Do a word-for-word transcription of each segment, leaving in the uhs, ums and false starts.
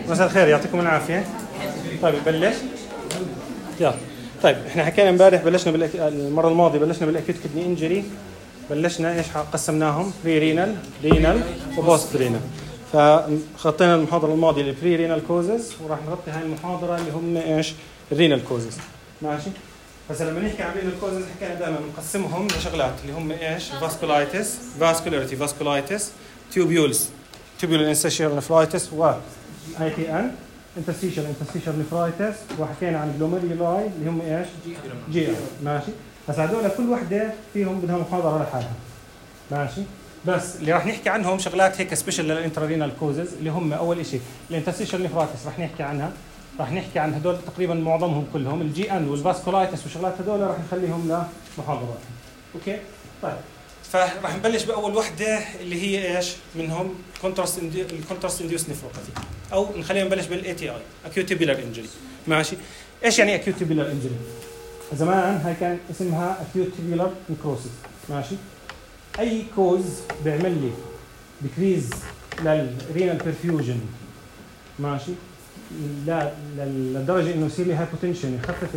مساء الخير، يعطيكم العافية. طيب نبلش. يلا. طيب احنا حكينا امبارح، بلشنا بالأك... المرة الماضية بلشنا بالاكيوت كدني انجري. بلشنا ايش قسمناهم؟ بري رينال، رينال، وبوست رينال. فخطينا المحاضرة الماضية البري رينال كوزز، وراح نغطي هاي المحاضرة اللي هم ايش؟ الرينال كوزز. ماشي؟ بس لما نحكي عن رينال كوزز حكينا دائما نقسمهم لشغلات اللي هم ايش؟ فاسكولايتس، فاسكولاريتي فاسكولايتس، تيوبيولز، تيوبيولار انسيشيال نفرايتس، و اي تي ان انترستيشال انترستيشال نفرايتس، وحكينا عن جلوميرولاي اللي هم ايش؟ جي ار. ماشي؟ هسا هذول كل وحده فيهم بدها محاضره لحالها. ماشي؟ بس اللي راح نحكي عنهم شغلات هيك سبيشال للانترارينال كوزز، اللي هم اول شيء الانترستيشال نفرايتس راح نحكي عنها. راح نحكي عن هدول تقريبا معظمهم كلهم، الجي ان والفاسكولايتس وشغلات هدول راح نخليهم لمحاضرات. اوكي؟ طيب فراح نبلش باول وحده اللي هي ايش منهم؟ كونتراست الكونتراست انديوس نيفروباثي، او نخلينا نبلش بالاي تي اي، اكيوت تيبيولار انجري. ماشي؟ ايش يعني اكيوت تيبيولار انجري؟ زمان هاي كان اسمها اكيوت تيبيولار نيكروسيس. ماشي؟ اي كوز بيعمل لي ديكريز للرينال برفيوجن، ماشي، لا لدرجه انه يصير لي هايبوتنشن، يخفف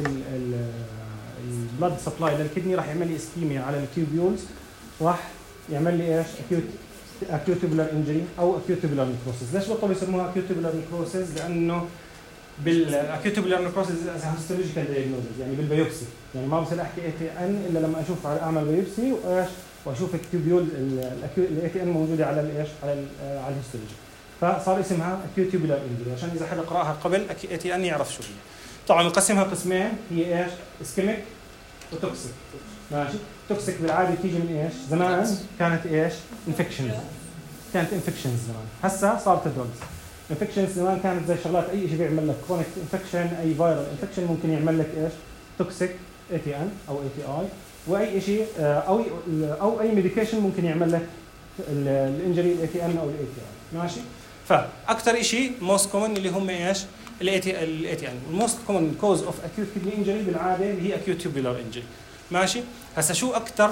البلد سبلاي للكدني، راح يعمل لي اسكيميا على التيوبيولز، راح يعمل لي ايش؟ اكيوت اكيوت تيبولار انجري او اكيوت تيبولار نيكروسيس. ليش بطلوا يسموها اكيوت تيبولار نيكروسيس؟ لانه بالاكيوت تيبولار نيكروسيس هيستولوجيكال دايجنوزز، يعني بالبيوبسي، يعني ما بصير احكي اي تي ان الا لما اشوف اعمل بيوبسي وايش واشوف التيوبيول الاي تي ان موجوده على الايش على على الهيستولوجي، فصار اسمها اكيوت تيبولار انجري، عشان اذا حدا قراها قبل اي تي ان يعرف شو هي. طبعا نقسمها قسمين، هي ايش؟ اسكيميك وتوكسيك. ماشي؟ توكسيك بالعاده تيجي من ايش؟ زمان كانت ايش؟ انفكشنز، كانت انفكشنز زمان، هسه صارت دروجز. انفكشنز زمان كانت زي شغلات اي شيء بيعمل لك كرونيك انفكشن، اي فيرال انفكشن ممكن يعمل لك ايش؟ توكسيك اي تي ان او اي تي اي، واي شيء او او اي ميديكيشن ممكن يعمل لك الانجري الاي تي ان او الاي تي اي. ماشي؟ فاكثر شيء موست كومن اللي هم ايش؟ الاي تي الاي تي ان. الموست كومن كوز اوف اكيوت كدني انجري بالعاده اللي هي اكيوت تيوبولار انجري. ماشي؟ هسه شو اكثر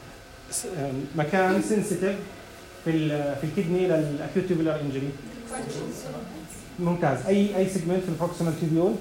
مكان سنسيتيف في في الكدني للاكيوت تيوبولار انجري؟ ممتاز. اي اي سيجمنت في البروكسيمال تيبيول؟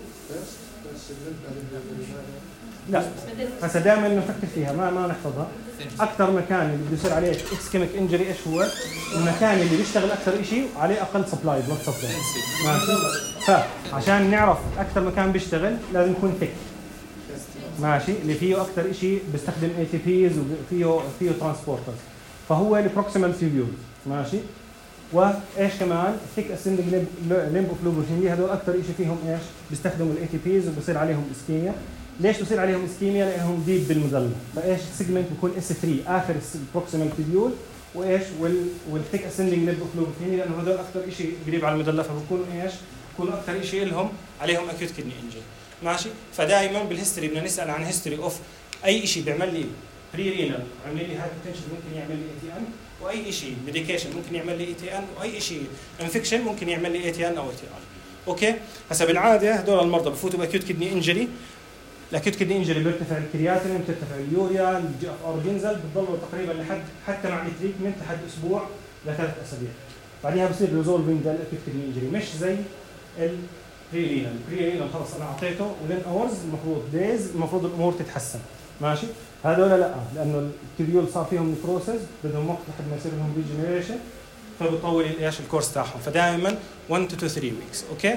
لا هسه دائما نفكر فيها، ما ما نحفظها. اكثر مكان اللي بده يصير عليه اسكيميك انجري ايش هو؟ المكان اللي بيشتغل اكثر شيء وعليه اقل سبلاي بلد سبلاي. ماشي؟ فعشان نعرف اكثر مكان بيشتغل لازم يكون ثيك. ماشي؟ اللي فيه اكثر شيء بيستخدم اي تي بيز وفيه فيه ترانسبورترز، فهو البروكسيمال تيبيول. ماشي؟ وايش كمان؟ ثيك اسندنج ليمب اوف لوبوشيني، هذول اكثر شيء فيهم ايش؟ بيستخدموا الاي تي بيز وبصير عليهم اسكيميا. ليش بصير عليهم اسكيميا؟ لانهم ديب بالمظله، فايش السيجمنت بيكون اس ثلاثة اخر البروكسيمال تيبيول، وايش والثيك اسندنج ليمب اوف لوبوشيني، لانه هذول اكثر شيء قريب على المظله، فبكونوا ايش؟ بكونوا اكثر شيء لهم عليهم اكيوت كدني انجري. ماشي؟ فدائما بالهيستوري بدنا نسال عن هيستوري اوف اي شيء بيعمل لي بري رينال، عمل لي هايبوتنشن ممكن يعمل لي اي تي ان، واي شيء ميديكيشن ممكن يعمل لي اي تي ان، واي شيء انفكشن ممكن يعمل لي اي تي ان او اي تي ار. اوكي؟ هسه بالعاده هدول المرضى بفوتوا باكيوت كدني انجري. الاكيوت كدني انجري بيرتفع الكرياتين، بترتفع اليوريا، الجي اف ار بينزل، بتضلوا تقريبا لحد حتى مع التريتمنت لحد اسبوع لثلاث اسابيع. بعديها بصير ريزولفينج للاكيوت كدني انجري، مش زي البري رينال. البري رينال خلص انا اعطيته ولين اورز، المفروض دايز المفروض الامور تتحسن. ماشي؟ هذول لا، لانه التيبيول صار فيهم نيكروسز، بدهم وقت لحد ما يصير لهم ريجنريشن، فبتطول ايش الكورس تاعهم. فدائما واحد to ثلاثة ويكس. اوكي؟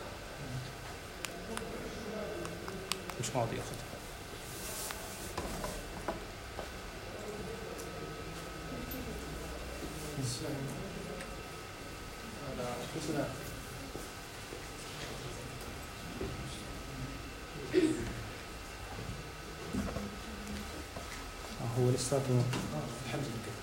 مش ماضي اخذ. هو لسه الحمد لله.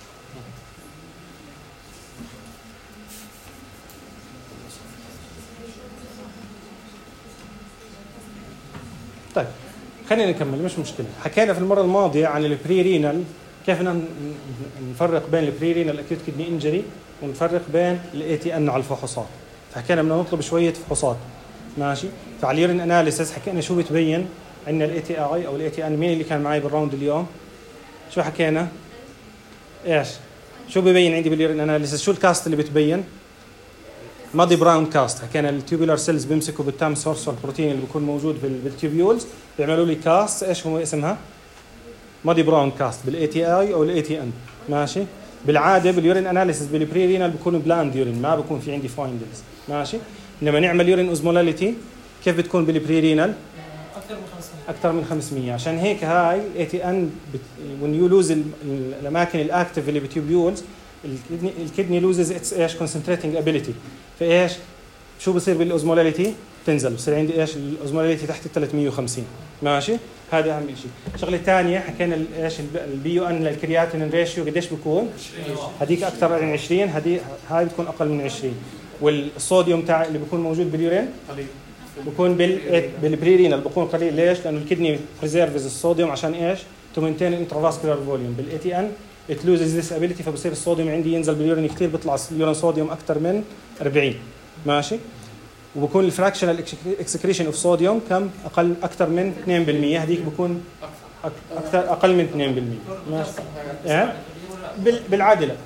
طيب خلينا نكمل، مش مشكله. حكينا في المره الماضيه عن البري رينال، كيف بدنا نفرق بين البري رينال اكيوت كدني انجري ونفرق بين الاي تي ان على الفحوصات. فحكينا بدنا نطلب شويه فحوصات. ماشي؟ فعلى اليورين اناليسيس حكينا شو بتبين عندنا الاي تي اي او الاي تي ان. مين اللي كان معي بالراوند اليوم؟ شو حكينا؟ ايش؟ شو ببين عندي باليورين اناليسيس؟ شو الكاست اللي بتبين؟ مادي براون كاست، حكينا التيوبولار سيلز بيمسكوا بالتام سورس البروتين اللي بيكون موجود بالتيوبيولز بيعملوا لي كاست. ايش هو اسمها؟ مادي براون كاست بالاي تي اي او الاي تي ان. ماشي. بالعاده باليورين اناليسيس بالبري رينال بيكون بلاند يورين، ما بيكون في عندي فايندنجز. ماشي. لما نعمل يورين اوزمولاليتي كيف بتكون بالبري رينال؟ اكثر من خمسمية. اكثر من خمسمية. عشان هيك هاي الاي تي ان when you lose الاماكن الاكتف اللي بتيوبيولز الكدني الكدني لوزز اتس ايش كونسنتريتنج ابيليتي. فايش شو بصير بالاوزمولاليتي؟ تنزل، بصير عندي ايش الاوزمولاليتي تحت ال ثلاثمية وخمسين. ماشي. هذا اهم شيء. الشغله الثانيه حكينا ايش البي يو ان للكرياتين ريشيو قديش بيكون؟ هذيك اكثر من عشرين، هذه هاي بتكون اقل من عشرين. والصوديوم تاع اللي بيكون موجود باليورين قليل، بيكون بال بالبريرينال بيكون قليل. ليش؟ لانه الكدني بريزيرفز الصوديوم عشان ايش؟ تو مينتين انترافاسكولار فوليوم. بالاي تي ان ات لوزز ذيس ابيليتي، فبصير الصوديوم عندي ينزل باليورين كثير، بيطلع اليورين صوديوم اكثر من أربعين. ماشي. وبكون الفراكشنال اكسكريشن اوف صوديوم كم؟ اقل اكثر من اثنين بالمية. هذيك بكون اكثر اقل من اثنين بالمية. ماشي. اه بالعاده لا.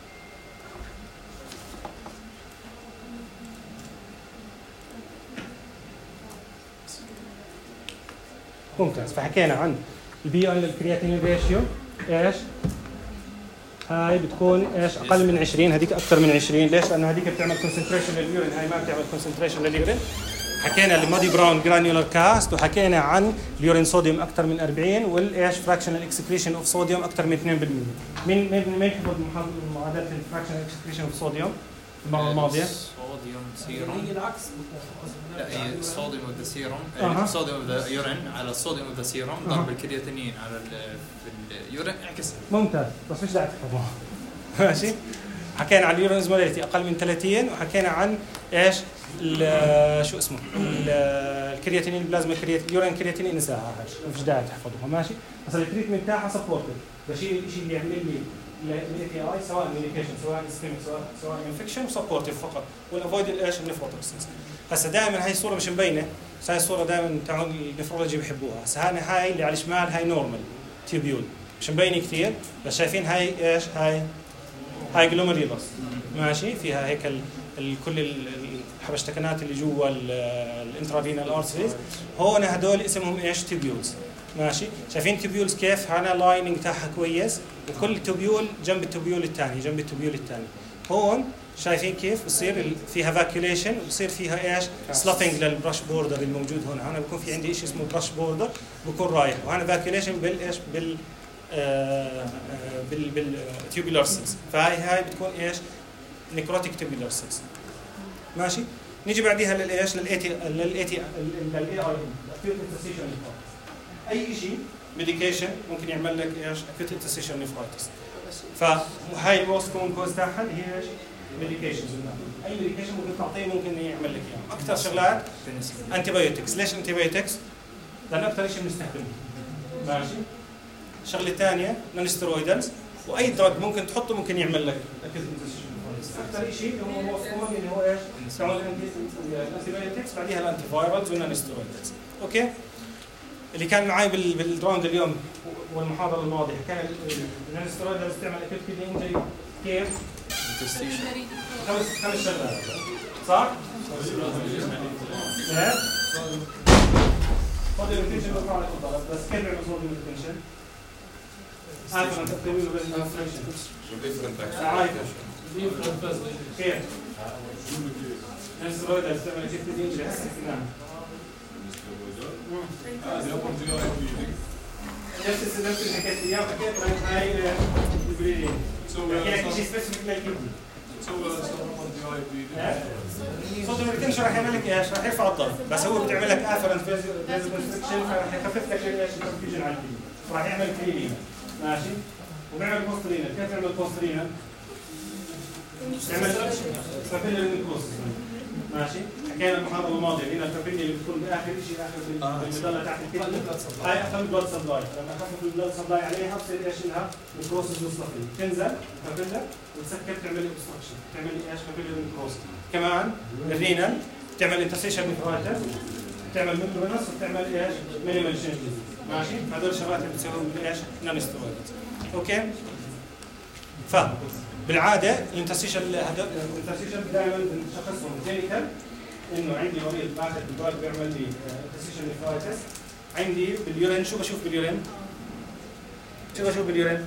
ممتاز. فحكينا عن البي ان الكرياتين ريشيو ايش؟ هاي بتكون ايش؟ اقل من عشرين، هذيك اكثر من عشرين. ليش؟ لانه هذيك بتعمل كونسنتريشن لليورين، هاي ما بتعمل كونسنتريشن لليورين. حكينا المادي براون جرانيولار كاست، وحكينا عن اليورين صوديوم اكثر من أربعين، والايش فراكشنال اكسكريشن اوف صوديوم اكثر من اثنين بالمية. مين مين مين حفظ معادله الفراكشنال اكسكريشن اوف صوديوم المره الماضيه؟ صوديوم سيروم. هي العكس. لا هي الصوديوم اوف ذا سيروم، أها. الصوديوم اوف ذا يورين على الصوديوم اوف ذا سيروم ضرب الكرياتينين على اليورين اعكس. ممتاز. بس مش داعي تحفظوها. ماشي. حكينا عن اليورين اوزمولاليتي اقل من ثلاثين، وحكينا عن ايش؟ شو اسمه؟ الكرياتينين البلازما كرياتين اليورين كرياتينين انساها، مش داعي تحفظوها. ماشي. بس التريتمنت تاعها سبورتد، بشيل الشيء اللي يعمل لي الاي تي اي سواء ميديكيشن سواء سكيميك سواء سواء انفكشن وسبورتيف فقط، والافويد الايش؟ النفروتوكسينز. هسه دائما هاي الصوره مش مبينه، بس هاي الصوره دائما تاع النفرولوجي بحبوها. هسه هاي اللي على الشمال هاي نورمال تيوبيول، مش مبينه كثير، بس شايفين هاي ايش؟ هاي هاي جلوميريولس. ماشي. فيها هيك ال ال كل الحبشتكنات اللي جوا الانترافينال ارتريز، هون هدول اسمهم ايش؟ تيوبيولز. ماشي. شايفين تيوبيولز كيف؟ هنا لايننج تاعها كويس، وكل تيوبيول جنب التيوبيول الثاني جنب التيوبيول الثاني. هون شايفين كيف بصير فيها فاكيوليشن، وبصير فيها ايش؟ سلافينج للبرش بوردر الموجود هون. هنا بكون في عندي شيء اسمه برش بوردر بكون رايح، وهنا فاكيوليشن بالايش؟ بال آه بال بالتيوبولار سيلز. فهاي هاي بتكون ايش؟ نيكروتيك تيوبولار سيلز. ماشي. نيجي بعديها للايش؟ للاي تي للاي تي للاي اي اي شيء ميديكيشن ممكن يعمل لك ايش؟ اكيوت انترستيشن نيفرايتس. فهاي الموست كومن كوز تاعها اللي هي ايش؟ ميديكيشن. اي ميديكيشن ممكن تعطيه ممكن يعمل لك اياه. اكثر شغلات انتي بايوتكس. ليش انتي بايوتكس؟ لانه اكثر شيء بنستخدمه. ماشي. الشغله الثانيه نون ستيرويدالز، واي دراج ممكن تحطه ممكن يعمل لك اكيوت انترستيشن نيفرايتس. اكثر شيء اللي هو موست كومن اللي هو ايش؟ تعمل الانتي بايوتكس، بعديها الانتي فايرالز والنون ستيرويدالز. اوكي. اللي كان معي بالراوند اليوم والمحاضره الماضيه حكينا النون ستيرويدالز تعمل اكيوت كدني انجري كيف؟ خمس خمس شغلات صح؟ ايه؟ صوديوم ريتنشن بطلع لك الضغط، بس كيف بيعمل صوديوم ريتنشن؟ هاي كمان تقديمه بالانفليشن. كيف؟ النون ستيرويدالز تعمل اكيوت كدني انجري هسه حكيناها. نفس نفس اللي حكيت اياه حكيت عن هاي البريدين. يعني شيء سبيسيفيك للكدني. صوديوم ريتنشن راح يعمل لك ايش؟ راح يرفع الضغط، بس هو بتعمل لك افرنت فيز كونستركشن، فراح يخفف لك ايش؟ الكونفيوجن على الكدني. راح يعمل كريمينا. ماشي؟ وبيعمل بوسترينا. كيف يعمل بوسترينا؟ يعمل كابيلاري نيكروسس. ماشي. حكينا المحاضره الماضيه هنا الكابيلاري اللي بتكون باخر شيء اخر بالمظله تحت الكدني، هاي اقل بلاد سبلاي. لما اخفف البلاد سبلاي عليها بصير ايش لها؟ نيكروسس مستقيم. تنزل الكابيلاري وتسكر تعمل اوبستراكشن، تعمل ايش؟ كابيلاري نيكروسس. كمان الرينال بتعمل انترستيشن نيفرايتس، بتعمل ميمبرينس، وبتعمل ايش؟ مينيمال شينجز. ماشي. هذول الشغلات اللي بتسويهم بايش؟ نون ستيرويدز. اوكي. ف بالعاده الانترستيشال هذول الانترستيشال دائما بنشخصهم كلينيكال، انه عندي مريض ماخذ بالبال بيعمل لي انترستيشال نيفرايتس. عندي باليورين شو بشوف باليورين؟ شو بشوف باليورين؟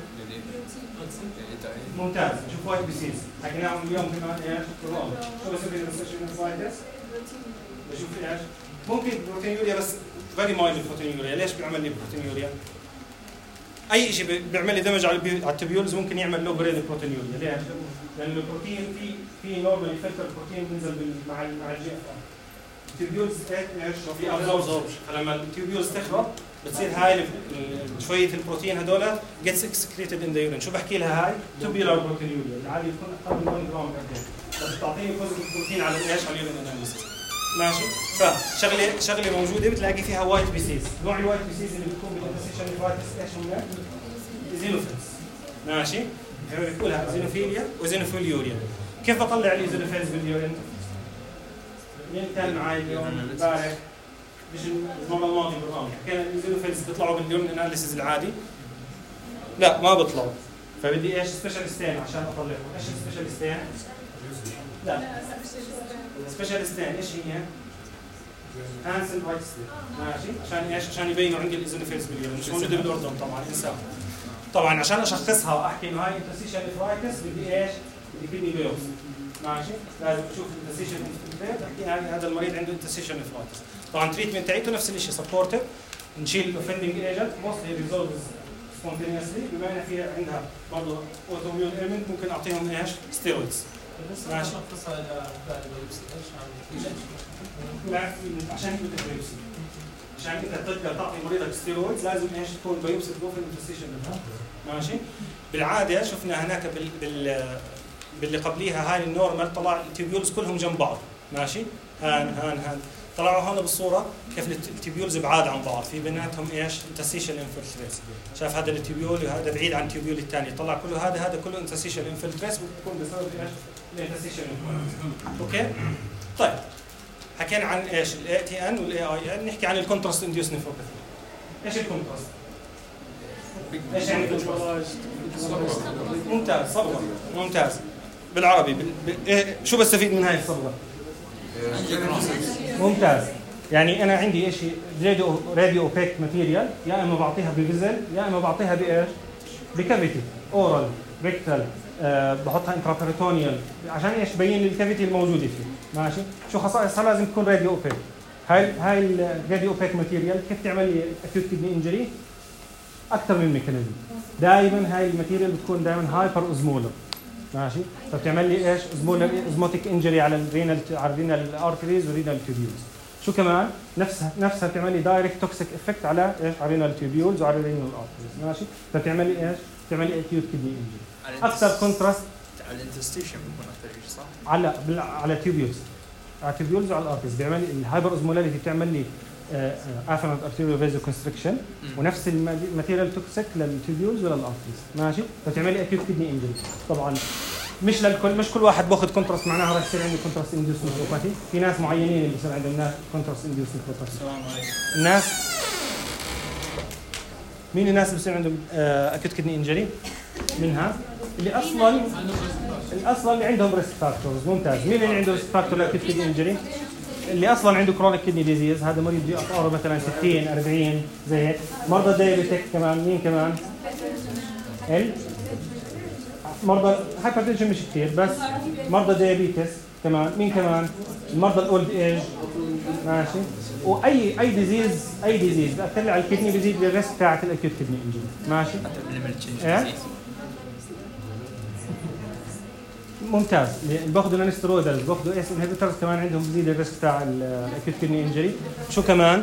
ممتاز، بشوف وايت بيسيز حكيناهم اليوم كمان ايش؟ بالرغم شو بشوف بالانترستيشال نيفرايتس؟ بشوف ايش؟ ممكن بروتينيوريا بس فيري مايلد بروتينيوريا. ليش بيعمل لي بروتينيوريا؟ اي شيء بيعمل لي دمج على التبيولز ممكن يعمل لو جريد بروتينيوريا. ليش؟ لان البروتين في في نورمال فلتر بروتين بينزل مع ال مع الجي اف ار. التبيولز ايش؟ في ابزوربشن، فلما التبيولز تخرب بتصير هاي شويه البروتين هذول جيتس اكسكريتد ان ذا يورين. شو بحكي لها هاي؟ تبيولار بروتينيوريا، العادي يكون اقل من واحد جرام بر داي، بس بتعطيني بوزيتيف بروتين على ايش؟ على اليورين اناليسيس. ماشي؟ فشغله شغله موجوده بتلاقي فيها وايت بيسيز. نوع الوايت بيسيز اللي بتكون بالانترستيشال نيفرايتس ايش هم؟ ايزينوفيلز. ماشي؟ بقولها ايزينوفيليا وزينوفيليوريا. كيف بطلع الايزينوفيلز باليورين؟ مين كان معي اليوم امبارح؟ مش المره الماضيه بالرغم حكينا الايزينوفيلز بيطلعوا باليورين اناليسيس العادي؟ لا ما بيطلعوا. فبدي ايش؟ سبيشالستين عشان اطلعهم. ايش السبيشالستين؟ لا سبيشالستين ايش هي؟ هانسن وايت ستيك. ماشي؟ عشان ايش؟ عشان يبينوا عندي الايزينوفيلز باليورين، مش موجوده بالاردن طبعا انسان. طبعا عشان اشخصها واحكي انه هاي انترستيشال نيفرايتس بدي ايش؟ بدي كدني بايوبسي. ماشي؟ لازم اشوف الانترستيشال نيفرايتس احكي هاي هذا المريض عنده انترستيشال نيفرايتس. طبعا التريتمنت تاعته نفس الشيء سبورتيف، نشيل الاوفندنج ايجنت موستلي ريزولفز سبونتينيوسلي، بما ان في عندها برضه اوتوميون ايلمنت ممكن اعطيهم ايش؟ ستيرويدز. ماشي؟ لا عشان هيك بدك بايوبسي. عشان انت تقدر تعطي مريضك ستيرويدز لازم ايش؟ تكون بايوبسي تروح الانترستيشن. ماشي؟ بالعاده شفنا هناك بال بال باللي قبليها هاي النورمال طلع التيبيولز كلهم جنب بعض. ماشي؟ هان هان هان طلعوا هون بالصوره كيف التيبيولز بعاد عن بعض، في بيناتهم ايش؟ انترستيشال انفلتريس. شاف هذا التيبيول وهذا بعيد عن التيبيول الثاني، طلع كله هذا هذا كله انترستيشال انفلتريس، بتكون بسبب ايش؟ الانترستيشال انفلتريس. اوكي؟ طيب حكينا عن ايش؟ الاي تي ان والاي اي ان، نحكي عن الكونتراست انديوس نيفروباثي. ايش الكونتراست؟ ايش يعني كونتراست؟ ممتاز، صبغه. ممتاز. بالعربي بال... ب... إيه شو بستفيد من هاي الصبغه؟ ممتاز. يعني انا عندي شيء راديو راديو اوبيك ماتيريال، يا اما بعطيها بفيزل يا اما بعطيها بايش؟ بكافيتي اورال ريكتال، أه بحطها انترابيريتونيال عشان ايش؟ بين لي الكافيتي الموجوده فيه. ماشي؟ شو خصائصها؟ لازم تكون راديو اوبيك. هاي هاي الراديو اوبيك ماتيريال كيف تعمل لي اكيوت كدني انجري؟ اكثر من ميكانيزم. دائما هاي الماتيريال بتكون دائما هايبر اوزمولر. ماشي؟ فبتعمل لي ايش؟ اوزمولر اوزموتيك انجري على الرينال على الرينال ارتريز والرينال تيوبيولز. شو كمان؟ نفسها نفسها بتعمل لي دايركت توكسيك افكت على ايش؟ على الرينال تيوبيولز وعلى الرينال ارتريز. ماشي؟ فبتعمل لي ايش؟ بتعمل لي اكيوت كدني انجري. اكثر كونتراست على الانترستيشن بيكون اكثر شيء صح؟ على على التيوبيولز. على التيوبيولز وعلى الارتريز بيعمل لي الهايبر اوزمولاريتي، بتعمل لي افرنت ارتيريو فيزو كونستريكشن، ونفس الماتيريال توكسيك للتيوبيولز وللارتريز. ماشي؟ فبتعمل لي اكيوت كدني انجري. طبعا مش للكل، مش كل واحد باخذ كونتراست معناها راح يصير عنده كونتراست انديوس نيفروباثي. في ناس معينين اللي بصير عندهم ناس كونتراست انديوس نيفروباثي. السلام عليكم. الناس مين الناس اللي بصير عندهم اكيوت كدني انجري؟ منها اللي اصلا الاصلا اللي عندهم ريسك فاكتورز. ممتاز. مين اللي عنده ريسك فاكتور لاكيوت كدني انجري؟ اللي اصلا عنده كرونيك كدني ديزيز، هذا مريض جي اف ار مثلا ستين أربعين زي هيك. مرضى دايابيتك كمان. مين كمان؟ ال مرضى هايبرتنشن مش كثير، بس مرضى دايابيتس كمان. مين كمان؟ المرضى الاولد ايج. ماشي؟ واي اي ديزيز اي ديزيز بأثر على الكدني بيزيد الريسك تاعت الاكيوت كدني انجري. ماشي؟ ايه؟ ممتاز. اللي باخذوا الانسترويدز باخذوا اس انهبيترز كمان عندهم بيزيد الريسك تاع الاكيوت كدني انجري. شو كمان؟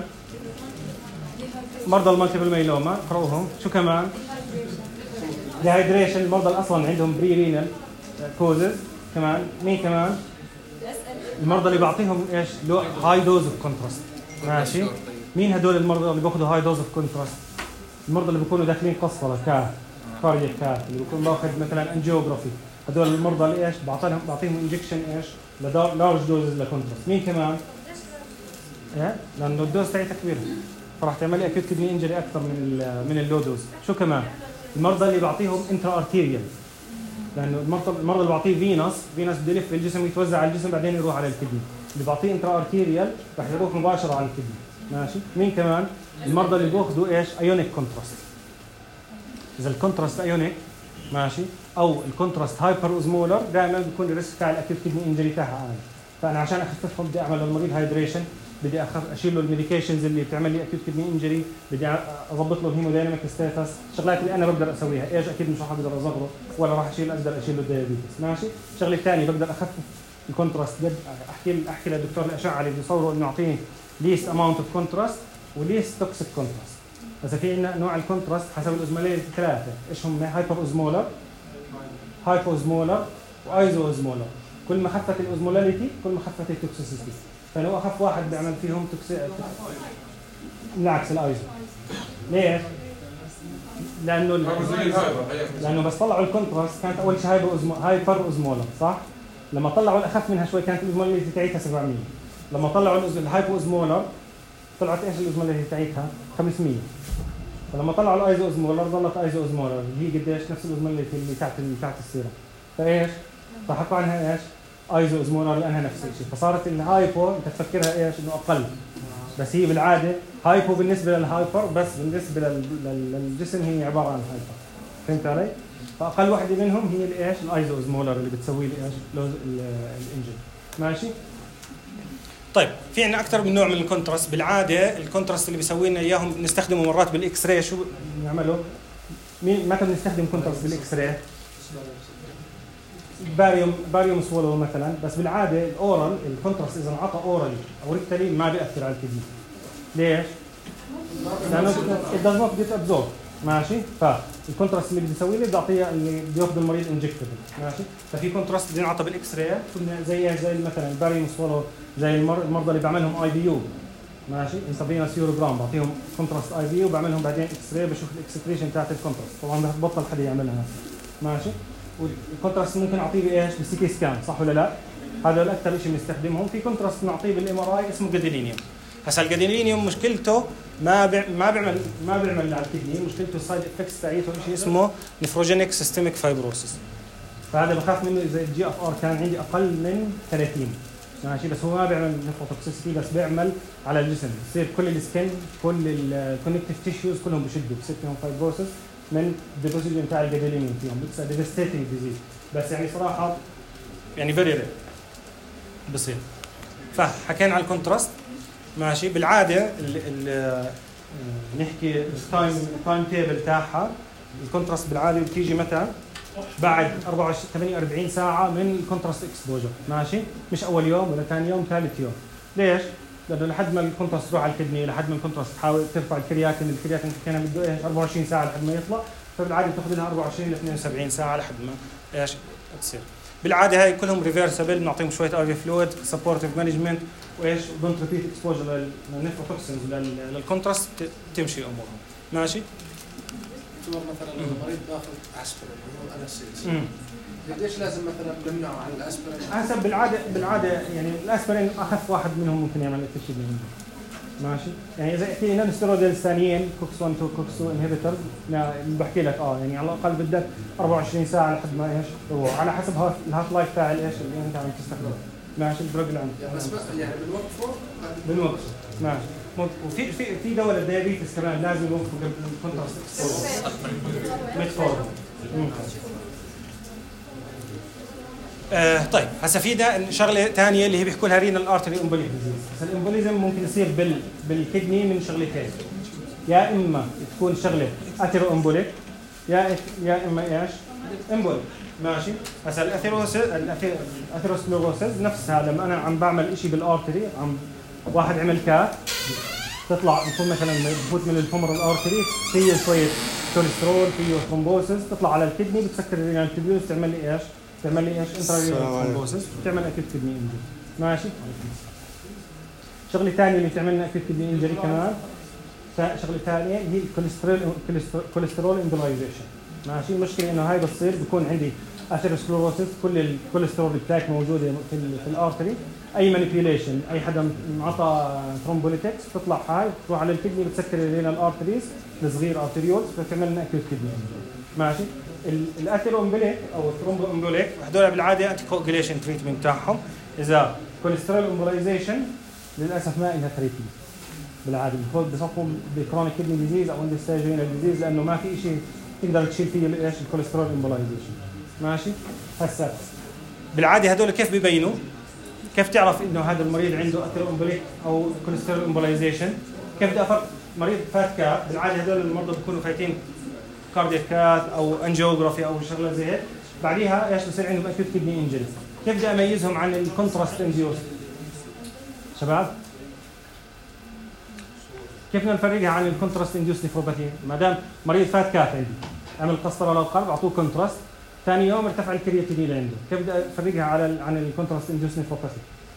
مرضى المالتيبل مايلوما اقراوهم. شو كمان؟ ديهايدريشن، المرضى اللي اصلا عندهم بري رينال كوزز كمان. مين كمان؟ المرضى اللي بعطيهم ايش؟ لو هاي دوز اوف كونتراست. ماشي؟ مين هدول المرضى اللي باخذوا هاي دوز اوف كونتراست؟ المرضى اللي بيكونوا داخلين قسطره كاف كاردياك كاف، اللي بيكون باخذ مثلا انجيوغرافي، هدول المرضى اللي ايش؟ بعطيهم بعطيهم انجكشن ايش؟ لارج دوزز لكونتراست. مين كمان؟ ايه؟ لانه الدوز تاعتها كبيره فراح تعمل لي اكيوت كدني انجري اكثر من من اللو دوز. شو كمان؟ المرضى اللي بعطيهم انترا ارتيريال لانه المرضى المرضى اللي بعطيه فينس فينس بده يلف الجسم يتوزع على الجسم بعدين يروح على الكدني. اللي بعطيه انترا ارتيريال رح يروح مباشره على الكدني. ماشي. مين كمان؟ المرضى اللي بياخذوا ايش؟ ايونيك كونتراست. اذا الكونتراست ايونيك ماشي او الكونتراست هايبر اوزمولر دائما بيكون الريسك تاع الاكيوت كدني انجري تاعها عالي. فانا عشان اخففهم بدي اعمل للمريض هايدريشن، بدي اخف اشيل له الميديكيشنز اللي بتعمل لي اكيوت كدني انجري، بدي اضبط له الهيمودايناميك ستاتس، الشغلات اللي انا بقدر اسويها. ايش اكيد مش راح اقدر اظبطه ولا راح اشيل اقدر اشيل له الدايابيتس. ماشي. الشغله الثانيه بقدر اخفف الكونتراست. احكي احكي للدكتور الاشعه اللي بيصوروا انه يعطيني ليست اماونت اوف كونتراست وليست توكسيك كونتراست. اذا في عندنا انواع الكونتراست حسب الاوزمولاريتي ثلاثه، ايش هم؟ هايبر اوزمولر، هايبو اوزمولر، وايزو اوزمولر. كل ما خفت الاوزمولاريتي كل ما خفت التوكسيسيتي. فلو اخف واحد بيعمل فيهم توكسي بالعكس الايزو. ليش؟ لانه لانه بس طلعوا الكونتراست كانت اول شيء هايبر اوزمولر هايبر اوزمولر صح؟ لما طلعوا الاخف منها شوي كانت الاوزمولاريتي تاعتها سبعمية. لما طلعوا الهايبو اوزمولر طلعت ايش الاوزمولاريتي تاعتها؟ خمسمية. فلما طلعوا الايزو اوزمولر ظلت ايزو اوزمولر هي قديش؟ نفس الاوزمولاريتي اللي تحت اللي تحت السيره. فايش؟ فحطوا عنها ايش؟ ايزو اوزمولر لانها نفس الشيء. فصارت الهايبو انت تفكرها ايش؟ انه اقل، بس هي بالعاده هايبو بالنسبه للهايبر، بس بالنسبه للجسم هي عباره عن هايبر. فهمت علي؟ فاقل وحده منهم هي الايش؟ الايزو اوزمولر اللي بتسوي لي ايش؟ الانجن. ماشي؟ طيب في عندنا اكثر من نوع من الكونتراست. بالعاده الكونتراست اللي بيسوي لنا اياهم بنستخدمه مرات بالاكس راي. شو بنعمله؟ مين متى بنستخدم كونتراست بالاكس راي؟ باريوم باريوم سولو مثلا. بس بالعاده الاورال الكونتراست اذا انعطى اورالي او ريكتالي ما بياثر على الكدني. ليش؟ لانه it does not get absorbed. ماشي. فالكونتراست اللي بدي اسويه لي بيعطيه اللي بياخذ المريض انجكتبل. ماشي. ففي كونتراست بينعطى بالاكس راي كنا زي زي مثلا الباريوم سولو زي المرضى اللي بعملهم اي بي يو. ماشي. انترفينوس يوروجرام بعطيهم كونتراست اي بي يو وبعملهم بعدين اكس راي بشوف الاكسكريشن بتاعت الكونتراست. طبعا بطل حدا يعملها. ماشي. والكونتراست ممكن اعطيه بايش؟ بالسي تي سكان صح ولا لا؟ هذا الاكثر شيء بنستخدمهم. في كونتراست بنعطيه بالام ار اي اسمه جادولينيوم. هسا الجادولينيوم مشكلته ما بي... ما بيعمل ما بيعمل على الكدني، مشكلته السايد افكتس تاعيته شيء اسمه نفروجينيك سيستميك فايبروسيس. فهذا بخاف منه اذا الجي اف ار كان عندي اقل من ثلاثين. ماشي. بس هو ما بيعمل نفروتوكسيسيتي بس بيعمل على الجسم، بصير كل السكن كل الكونكتيف تيشوز كلهم بشدوا بصير فيهم فايبروسيس من الديبوزيشن بتاع الجادولينيوم فيهم. بتصير ديفستيتنج ديزيز. بس يعني صراحه يعني فيري رير بصير. فحكينا على الكونتراست. ماشي. بالعاده ال ال نحكي التايم التايم تيبل تاعها. الكونتراست بالعاده بتيجي متى؟ بعد أربعة وعشرين ثمانية وأربعين ساعه من الكونتراست اكسبوجر. ماشي. مش اول يوم ولا ثاني يوم ثالث يوم. ليش؟ لانه لحد ما الكونتراست تروح على الكدني، لحد ما الكونتراست تحاول ترفع الكرياتين، الكرياتين حكينا بده ايش؟ أربعة وعشرين ساعه لحد ما يطلع. فبالعاده بتاخذ لها أربعة وعشرين ل اثنين وسبعين ساعه لحد ما ايش تصير. بالعاده هاي كلهم ريفرسبل. بنعطيهم شويه اي في فلويد سبورتيف مانجمنت وايش دونت ريبيت اكسبوجر للنيفروتوكسينز للكونتراست تمشي امورهم. ماشي. مثلا لو المريض باخذ اسبرين هو انستيزيا قديش لازم مثلا نمنعه عن الاسبرين؟ حسب بالعاده بالعاده يعني الاسبرين اخف واحد منهم ممكن يعمل افكت منهم. ماشي. يعني اذا في نون ستيرويدز الثانيين كوكس واحد اثنين كوكس اثنين انهبيتورز بحكي لك اه يعني على الاقل بدك أربعة وعشرين ساعه لحد ما ايش تروح على حسب الهاف لايف تاع الايش اللي انت عم تستخدمه. ماشي. الدرج اللي عندك بس يعني بنوقفه بنوقفه. ماشي. وفي في في دواء للديابيتس كمان لازم يوقفوا قبل الكونتراست ميتفورمين. آه طيب هسه في ده شغله ثانيه اللي هي بيحكوا لها رينال ارتري امبوليك ديزيز. هسه الامبوليزم ممكن يصير بال بالكدني من شغلتين، يا اما تكون شغله اثيرو امبوليك يا يا اما ايش؟ امبوليك. ماشي. هسه الاثيروسيس الاثيروسكليروسيس نفسها لما انا عم بعمل شيء بالارتري، عم واحد عمل كات تطلع بكون مثلا بفوت من الفمر الارتري فيه شويه كوليسترول فيه ثرومبوسيس تطلع على الكدني بتسكر الرينال تيوبيولز تعمل لي ايش؟ تعمل لي ايش؟ انترا ثرومبوسيس بتعمل اكيد كدني انجري. ماشي. شغله ثانيه اللي بتعمل لنا اكيد كدني انجري كمان شغله ثانيه هي الكوليسترول كوليسترول امبولايزيشن. ماشي. المشكله انه هاي بتصير بكون عندي اثيروسكليروسيس كل الكوليسترول بلاك موجوده في في الارتري، اي مانيبيوليشن اي حدا انعطى ثرومبوليتكس بتطلع هاي بتروح على الكدني بتسكر الرينال ارتريز الصغير ارتريولز بتعمل لنا اكيوت كدني انجري. ماشي. الاثيرو امبوليك او الثرومبو امبوليك هذول بالعاده انتي كوجوليشن تريتمنت تاعهم. اذا كوليسترول امبولايزيشن للاسف ما لها تريتمنت بالعاده، بصفوا بكرونيك كدني ديزيز او اند ستيج رينال ديزيز لانه ما في شيء تقدر تشيل فيه ايش الكوليسترول امبولايزيشن. ماشي. هسه بالعاده هذول كيف ببينوا؟ كيف تعرف انه هذا المريض عنده اثيرو امبوليك او كوليسترول امبولايزيشن؟ كيف بدي افرق مريض فات كات؟ بالعاده هذول المرضى بيكونوا فايتين كاردياك كات او انجيوغرافي او شغله زي هيك، بعديها ايش بصير عندهم اكيوت كدني انجري. كيف بدي اميزهم عن الكونتراست انديوس؟ شباب كيف بدنا نفرقها عن الكونتراست انديوس نيفروباثي؟ ما دام مريض فات كات عندي عمل قسطره للقلب اعطوه كونتراست، ثاني يوم ارتفع الكرياتينين عنده، كيف بدي افرقها على عن الكونتراست انديوس نيفروباثي؟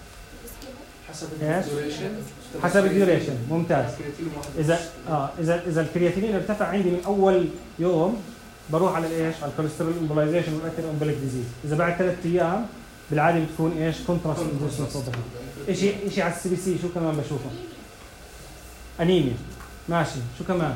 حسب الديوريشن. حسب الديوريشن. ممتاز. اذا اه اذا اذا الكرياتينين ارتفع عندي من اول يوم بروح على الايش؟ على الكوليسترول امبولايزيشن والاثيرو امبوليك ديزيز. اذا بعد ثلاث ايام بالعاده بتكون ايش؟ كونتراست انديوس نيفروباثي. شيء شيء على السي بي سي شو كمان بشوفه؟ انيميا. ماشي. شو كمان؟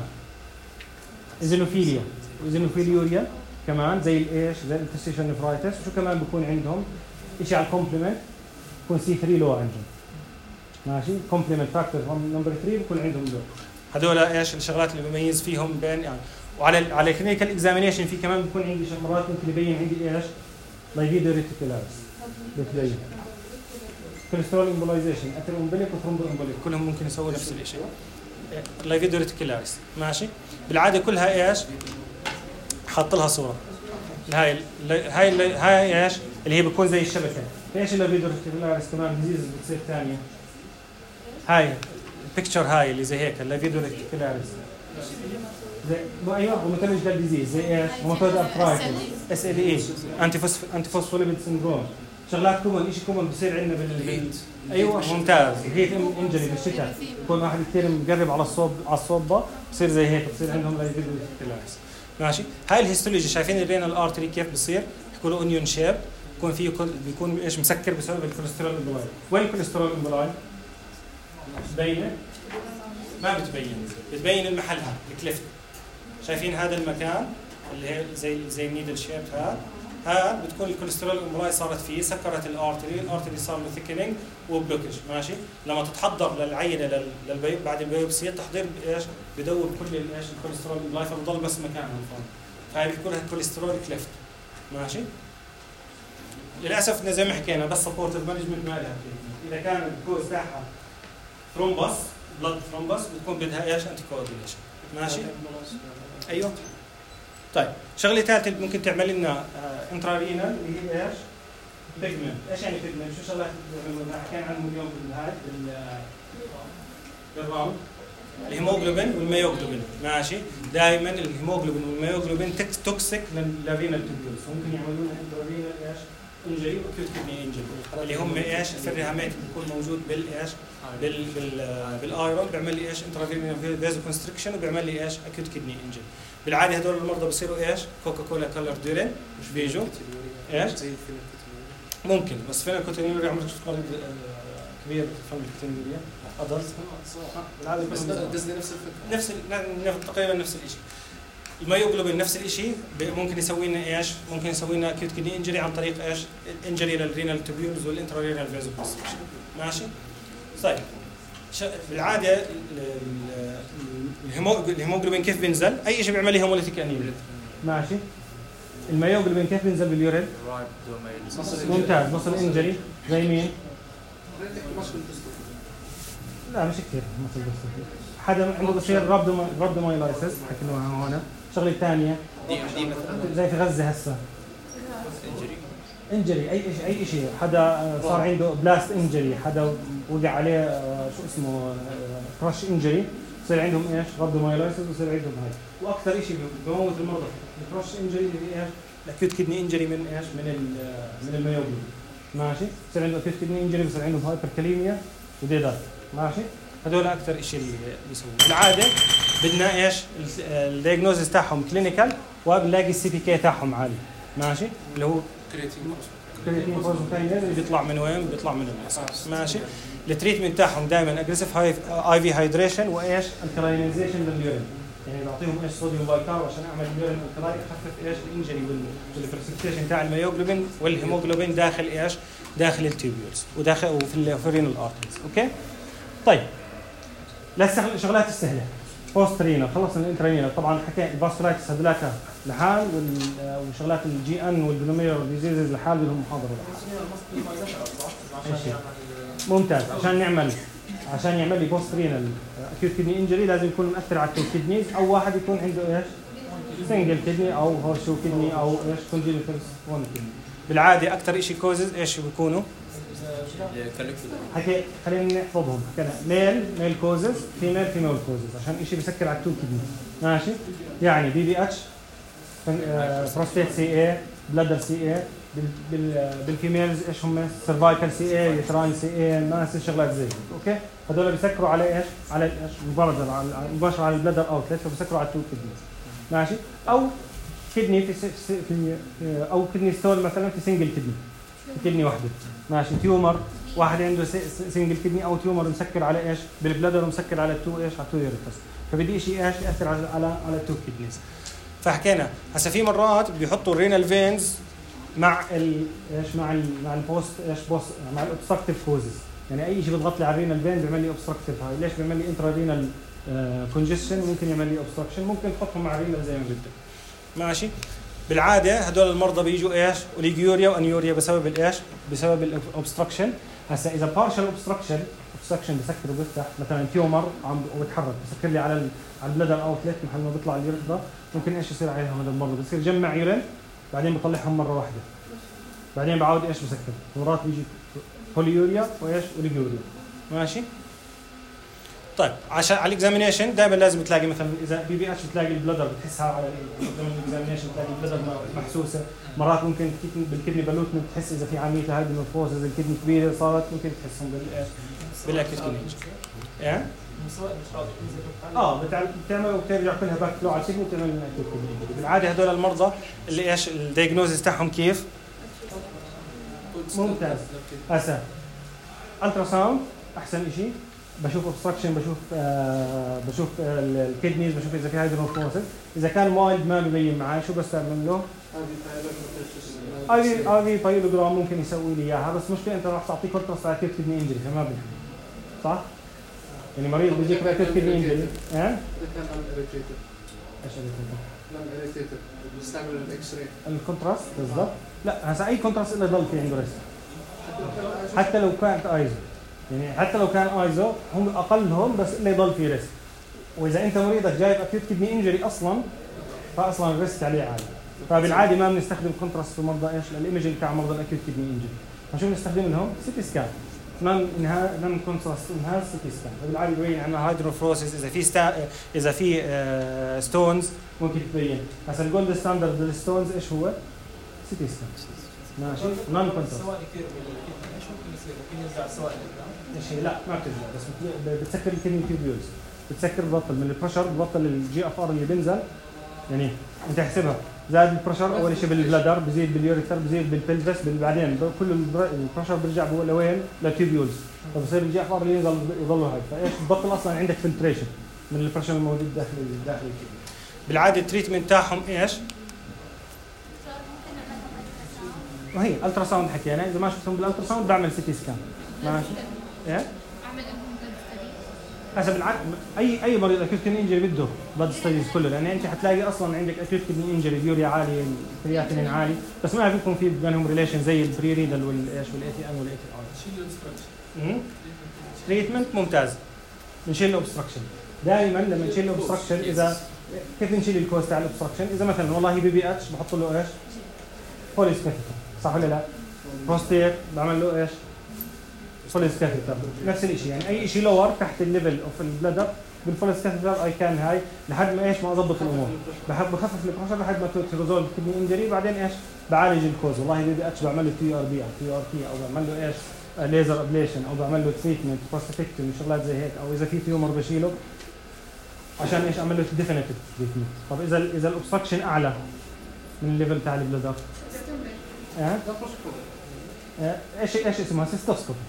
ايزينوفيليا وايزينوفيليوريا كمان زي الايش؟ زي الانترستيشن نيفرايتس. وشو كمان بيكون عندهم؟ شيء على الكومبلمنت بيكون سي ثري لو عندهم. ماشي. كومبلمنت فاكتور نمبر ثري بيكون عندهم لو. هذول ايش الشغلات اللي بميز فيهم بين يعني. وعلى على الكلينيكال اكزامينيشن في كمان بيكون عندي مرات ممكن يبين عندي ايش؟ لايفيدو ريتيكولاريس بتبين كوليسترول امبولايزيشن اثيرو امبوليك وثرومبو امبوليك كلهم ممكن يسووا نفس الشيء. لايفيدو ريتيكولاريس. ماشي. بالعاده كلها ايش؟ حاط لها صوره. هاي هاي هاي ايش؟ اللي هي بتكون زي الشبكه. ايش الليفيدو ريتيكولاريس كمان ديزيز بتصير ثانيه. هاي البيكتشر هاي اللي زي هيك الليفيدو ريتيكولاريس زي ايوه روماتويد ديزيز زي ايش؟ روماتويد ارثرايتس اس ال اي انتي انتي فوسفوليبيد سندروم. شغلات كومن شيء كومن بصير عندنا بال ايوه ممتاز. هيت انجري بالشتاء يكون واحد كثير مقرب على الصوب على الصوبه بصير زي هيك بصير عندهم ليفيدو ريتيكولاريس. ماشي. هاي الهيستولوجي شايفين الرينال ارتري كيف بصير؟ بيحكوا له اونيون شيب، بيكون فيه بيكون ايش مسكر بسبب الكوليسترول امبولاي. وين الكوليسترول امبولاي؟ بتبين؟ ما بتبين، بتبين المحلها الكليفت. شايفين هذا المكان اللي هي زي زي النيدل شيب هذا، ها بتكون الكوليسترول امبولاي صارت فيه، سكرت الارتري، الارتري صار له ثيكنينج وبلوكج. ماشي. لما تتحضر للعينه للبي... بعد البيوبسي التحضير ايش؟ بدور كل ايش الكوليسترول امبولاي فبضل بس مكانها الفرد. هاي بتكون الكوليسترول كليفت. ماشي. للاسف زي ما حكينا بس سبورتيف مانجمنت ما لها. اذا كان الكوز تاعها ثرومبس بلاد ثرومبس بتكون بدها ايش؟ انتي كواجوليشن. ماشي. ايوه. طيب شغله ثالثه اللي ممكن تعمل لنا انترا رينال اللي هي ايش؟ بيجمنت. ايش يعني بيجمنت؟ شو شغلات حكينا عنهم اليوم بالهاي بالراوند؟ الهيموجلوبين والميوجلوبين. ماشي. دائما الهيموجلوبين والميوجلوبين توكسيك للرينال تيوبولز، ممكن يعملوا لنا انترا رينال ايش؟ انجري واكيوت كدني انجري اللي هم ايش؟ الفيرهامات بيكون موجود بالايش؟ بال بال بالايرون بيعمل لي ايش؟ انترافينال فازو كونستريكشن وبيعمل لي ايش؟ اكيوت كدني انجري. بالعاده هذول المرضى بصيروا ايش؟ كوكا كولا كلر ديرين مش بيجوا ايش؟ ممكن بس فينا كوتينيوريا عمرك شفت مريض كبير فم كوتينيوريا ادلت بالعاده بس قصدي نفس الفكره نفس تقريبا نفس الشيء. الميوجلوبين نفس الشيء ممكن يسوي لنا ايش؟ ممكن يسوي لنا اكيوت كدني انجري عن طريق ايش؟ انجري للرينال تيوبولز والانترارينال فازو كونستريكشن. ماشي؟ طيب بالعاده الهيموجلوبين كيف بينزل؟ اي شيء بيعمل لي هيموليتيك انيميا. ماشي. الميوجلوبين كيف بينزل باليورين؟ ممتاز. مصل انجري زي مين؟ لا مش كثير مصل بس حدا عنده بصير رابدومايلايسيس حكيناها هون. شغله ثانيه زي في غزه هسه انجري اي شيء اي شيء حدا صار عنده بلاست انجري، حدا وقع عليه شو اسمه كراش انجري بصير عندهم ايش؟ رابدومايلايسيس بصير عندهم هاي. واكثر شيء بموت المرضى الكراش انجري اللي ايش؟ الاكيوت كدني انجري من ايش؟ من من الميوجلوبين. ماشي. بصير عنده اكيوت كدني انجري بصير عندهم هايبركاليميا وديدات. ماشي. هذول اكثر شيء اللي بيسووه. بالعاده بدنا ايش؟ الدياجنوزيس تاعهم كلينيكال وبنلاقي السي بي كي تاعهم عالي. ماشي. اللي هو كرياتين فوسفوكاينيز اللي بيطلع من وين؟ بيطلع من النص. ماشي. التريتمنت تاعهم دائما اجريسيف اي في هايدريشن وايش؟ الكلاينيزيشن لليورين. يعني بعطيهم ايش صوديوم بايكارب عشان اعمل يورين الكلاي اخفف ايش الانجري والبرسبكتيشن تاع الميوجلوبين والهيموجلوبين داخل ايش داخل التيوبيولز وداخل وفي الرينال ارتريز. اوكي طيب لسه الشغلات السهله بوست رينال خلصنا الانترينال طبعا حكينا الباسترايتس هذولاك لحال وشغلات الجي ان والجلوميرولار ديزيزز لحال بدهم محاضره لحال. ممتاز عشان نعمل عشان يعمل لي بوست رينال اكيوت كدني انجري لازم يكون مؤثر على التو كدنيز او واحد يكون عنده ايش سنجل كدني او هورشو كدني او ايش كونجينيتال وان كدني. بالعاده اكثر شيء كوزز ايش بيكونوا حكي خلينا نحفظهم حكينا ميل ميل كوزز فيميل فيميل كوزز عشان شيء بيسكر على التو كدني ماشي. يعني بي بي اتش بروستيت سي اي بلادر سي اي بالفيميلز ايش هم سيرفايكال سي اي يوتراين سي اي ماس شغلات زي اوكي هذول بيسكروا على ايش على ايش مباشره على مباشره على البلادر اوتلت فبيسكروا على التو كدنيز ماشي. او كدني في, في او كدني ستول مثلا في سنجل كدني في كدني واحده ماشي. تيومر واحد عنده سنجل كدني او تيومر مسكر على ايش بالبلادر ومسكر على التو ايش على التو يوريتس فبدي شيء ايش ياثر على على على التو كدنيز. فحكينا هسه في مرات بيحطوا الرينال فينز مع ال ايش مع ال مع البوست ايش بوست مع الاوبستراكتيف كوزز يعني اي شيء بيضغط لي على الرينال فين بيعمل لي اوبستراكتيف هاي ليش بيعمل لي انترا رينال كونجستشن ممكن يعمل لي اوبستراكشن ممكن تحطهم مع الرينال زي ما بدك ماشي. بالعاده هدول المرضى بيجوا ايش اوليجيوريا وانيوريا بسبب الايش بسبب الاوبستراكشن. هسه اذا بارشال اوبستراكشن اوبستراكشن بسكر وبفتح مثلا تيومر عم بتحرك بسكر لي على على البلادر اوتلت محل ما بيطلع اليوريثرا ممكن ايش يصير عليهم هذا المرضى بصير جمع يورين بعدين بطلعهم مره واحده بعدين بعود ايش بسكر مرات بيجي بوليوريا وايش اوليجوريا ماشي. طيب عشان على الاكزامينيشن دائما لازم تلاقي مثلا اذا بي بي اتش بتلاقي البلدر بتحسها على الاكزامينيشن بتلاقي البلدر محسوسه مرات ممكن بالكدني بالوت بتحس اذا في عمليه هاي النفوس اذا الكدني كبيره صارت ممكن تحسهم بالايش بالاكيوت كدني يعني اه بتعمل وبترجع كلها باك فلو على الكدني وبتعمل الاكيوت كدني. بالعاده هذول المرضى اللي ايش الدايجنوزيس تاعهم كيف ممتاز. هسه الترا ساوند احسن شيء بشوف اوبستراكشن بشوف آه بشوف آه الكدنيز بشوف اذا في هايدروفوسس اذا كان وايد ما ببين معي شو بستعمل له اي اي بايلوجرام ممكن يسوي لي اياها بس مشكله انت راح تعطيه كونتراست على كيف كدني انجري فما بدي صح يعني مريض بيجيك كيف كدني انجري ها اذا كان اريتيتد ايش اريتيتد بنستعمل الاكس راي الكونتراست بالضبط. لا هسه اي كونتراست الا يضل في عنده ريسك حتى لو كانت ايزو يعني حتى لو كان ايزو هم اقلهم بس الا يضل في ريسك. واذا انت مريضك جايب اكيد كدني انجري اصلا فاصلا الريسك عليه عالي فبالعاده ما بنستخدم كونتراست في مرضى ايش الايمجنج تاع مرضى الاكيد كدني انجري. فشو بنستخدم لهم سيتي سكان نون انها نون كونتراست انها سيتي سكان فبالعاده ببين عندنا هايدروفروسيس اذا في ستا... اذا في آه ستونز ممكن تبين. هسه الجولد ستاندرد للستونز ايش هو سيتي سكان ماشي نون كونتراست. سواء كثير ايش ممكن يصير ممكن يرجع سواء شيء لا ما بترجع بس بتسكر الكدني تيوبيولز بتسكر ببطل من البريشر ببطل الجي اف ار اللي بينزل يعني انت احسبها زاد البريشر اول شيء بالبلادر بزيد باليوريثر بزيد بالبلفس بعدين كل البريشر بيرجع لوين للتيوبيولز فبصير الجي اف ار اللي ينزل يضل هاي فايش ببطل اصلا عندك فلتريشن من البريشر الموجود داخل داخل الكدني. بالعاده التريتمنت تاعهم ايش؟ وهي الترا ساوند حكينا اذا ما شفتهم بالالترا ساوند بعمل سيتي سكان ماشي ايه اعمل حسب العقل اي اي مريض اكيوت كدني انجري بده بلاد ستديز كله لان انت حتلاقي اصلا عندك اكيوت كدني انجري اليوريا عالي الكرياتينين عالي بس ما بيكون في بينهم ريليشن زي البري رينال والايش والاي تي ان والاي تي ار. تريتمنت ممتاز بنشيل الاوبستراكشن دائما لما نشيل الاوبستراكشن اذا كيف نشيل الكوز تاع الاوبستراكشن اذا مثلا والله بي بي اتش بحط له ايش بوليس كاثيتر صح ولا لا؟ بروستيت بعمل له ايش؟ بوليس كاثيتر نفس الشيء يعني اي شيء لور تحت الليفل اوف البلادر بالبوليس كاثيتر اي كان هاي لحد ما ايش ما اضبط الامور بحب بخفف البريشر لحد ما تريزولف كدني انجري بعدين ايش؟ بعالج الكوز والله بي بي اتش بعمل له تي ار بي او تي ار تي او بعمل له ايش؟ ليزر ابليشن او بعمل له تريتمنت بروستاتكتومي شغلات زي هيك او اذا في تيومر بشيله عشان ايش اعمل له ديفينيتيف تريتمنت. طب اذا اذا الاوبستراكشن اعلى من الليفل تاع البلادر اه ايش ايش اسمها سيستوسكوبي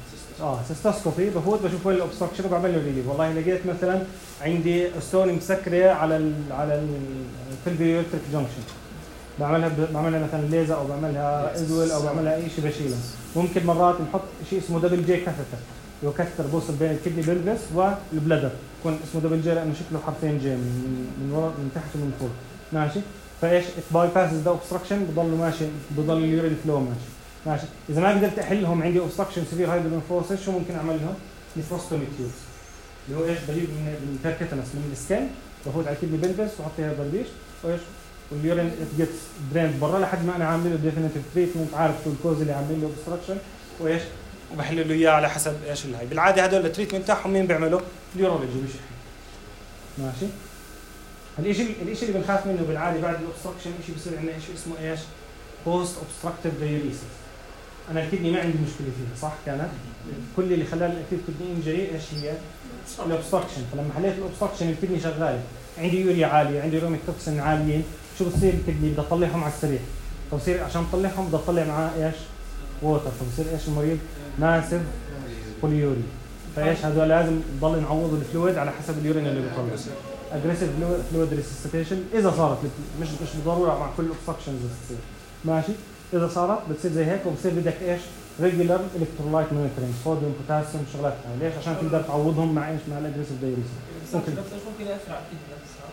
اه سيستوسكوبي، بفوت بشوف وين الاوبستراكشن وبعمل له ريليف. والله لقيت مثلا عندي ستون مسكره على ال على ال في البيوتريك جنكشن، بعملها بعملها مثلا ليزر او بعملها ازول او بعملها اي شيء بشيلها. ممكن مرات نحط شيء اسمه دبل جي كاثيتر، يكثر بوصل بين الكدني بلفس والبلدر، يكون اسمه دبل جي لانه شكله حرفين جي من من ورا من تحت ومن فوق. ماشي، فايش باي باسز ذا اوبستراكشن، بضل ماشي، بضل اليورين فلو ماشي. ماشي، اذا ما قدرت احلهم عندي اوبستراكشن سيفير هايدرونفروسس، شو ممكن اعمل لهم؟ نفروستومي تيوب، اللي هو ايش؟ بجيب من من بيركتنس من السكن، بفوت على الكدني بلفس واحط فيها برديش وايش؟ واليورين جيتس درين برا لحد ما انا عامل له ديفينيتيف تريتمنت، عارف شو الكوز اللي عامل له اوبستراكشن وايش؟ وبحل له اياه على حسب ايش الهاي. بالعاده هذول التريتمنت تاعهم مين بيعملوا؟ اليورولوجي مش احنا. ماشي؟ الشيء الشيء اللي بنخاف منه بالعاده بعد الاوبستراكشن شيء بصير عندنا شيء اسمه ايش؟ بوست اوبستراكتيف دايوريسيس. انا الكدني ما عندي مشكله فيها صح كانت؟ كل اللي خلاني الاكيد كدني انجري ايش هي؟ الاوبستراكشن. فلما حليت الاوبستراكشن الكدني شغاله، عندي يوريا عاليه، عندي روميك توكسين عاليين، شو بصير الكدني؟ بدي اطلعهم على السريع. فبصير عشان اطلعهم بدي اطلع معاه ايش؟ ووتر، فبصير ايش المريض؟ ماسف بوليوري. فايش هذول لازم نضل نعوض الفلويد على حسب اليورين اللي بيطلع. اجريسيف فلويد ريسيستيشن اذا صارت، مش مش بالضروره مع كل الاوبستراكشنز بتصير. ماشي؟ اذا صارت بتصير زي هيك، وبصير بدك ايش؟ ريجولار الكترولايت مونيتورنج، صوديوم بوتاسيوم شغلات هاي. ليش؟ عشان تقدر تعوضهم مع ايش؟ مع الاجريسيف دايوريسيس. ممكن ممكن ياثر على الكدني نفسها.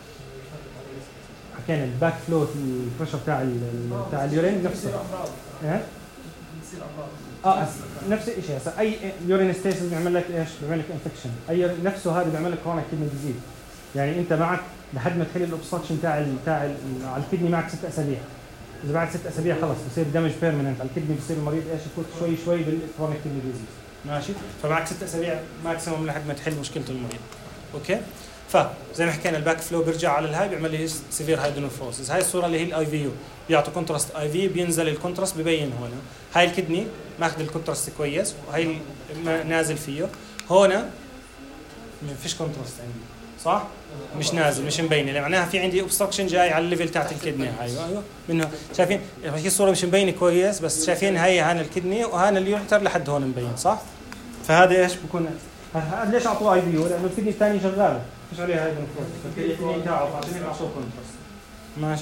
حكينا الباك فلو البريشر بتاع بتاع اليورين نفسه. ايه؟ بتصير امراض. اه نفس الشيء. هسه اي يورين ستيسيس بيعمل لك ايش؟ بيعمل لك انفكشن. اي نفسه هذا بيعمل لك كرونيك كدني ديزيز. يعني انت معك لحد ما تحل الاوبستراكشن تاع تاع على الكدني معك ست اسابيع. اذا بعد ست اسابيع خلص بصير دمج بيرمننت على الكدني، بصير المريض ايش؟ يفوت شوي شوي بالكرونيك كدني ديزيز. ماشي؟ فمعك ست اسابيع ماكسيموم لحد ما تحل مشكله المريض. اوكي؟ فزي ما حكينا الباك فلو بيرجع على الهاي بيعمل لي سيفير هايدرونفروسس. هاي الصوره اللي هي الاي في يو، بيعطوا كونتراست اي في، بينزل الكونتراست ببين هون. هاي الكدني ماخذ الكونتراست كويس وهي نازل فيه. هون ما فيش كونتراست عندي صح؟ مش نازل، مش مبينه، اللي معناها في عندي اوبستراكشن جاي على الليفل تاعت الكدني. ايوه ايوه منه شايفين هي الصوره مش مبينه كويس، بس شايفين هي هان الكدني وهان اليوريتر لحد هون مبين صح؟ فهذا ايش بكون؟ هذا ليش اعطوه اي في يو؟ لانه الكدني الثاني شغاله مش عليها هاي الكونتراست، فالكدني تاعه عشان هيك اعطوه كونتراست. ماشي؟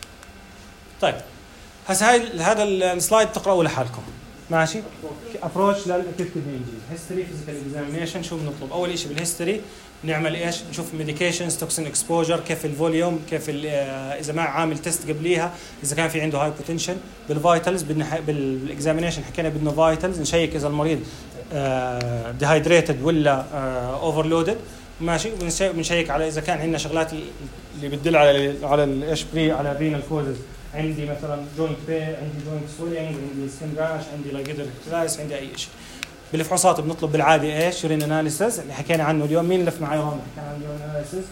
طيب هسه هاي هذا السلايد تقرأوا لحالكم. ماشي؟ ابروتش للاكيوت كدني انجري. هيستوري فيزيكال اكزامينيشن. شو بنطلب؟ اول شيء بالهيستوري نعمل ايش؟ نشوف ميديكيشنز، توكسين اكسبوجر، كيف الفوليوم، كيف اذا ما عامل تيست قبليها، اذا كان في عنده هايبوتنشن. بالفايتالز بدنا بالاكزامينيشن حكينا بدنا فايتالز، نشيك اذا المريض ديهايدريتد ولا اوفرلودد. ماشي؟ بنشيك على اذا كان عندنا شغلات اللي بتدل على على ايش بري على الرينال كوزز. عندي مثلا جوينت بي، عندي جوينت سوينج، عندي سكن راش، عندي لايجيدر كلاس، عندي اي شيء. بالفحوصات بنطلب بالعاده ايش؟ يورين اناليسيس اللي حكينا عنه اليوم. مين لف معي هون حكينا عن اليورين اناليسيس؟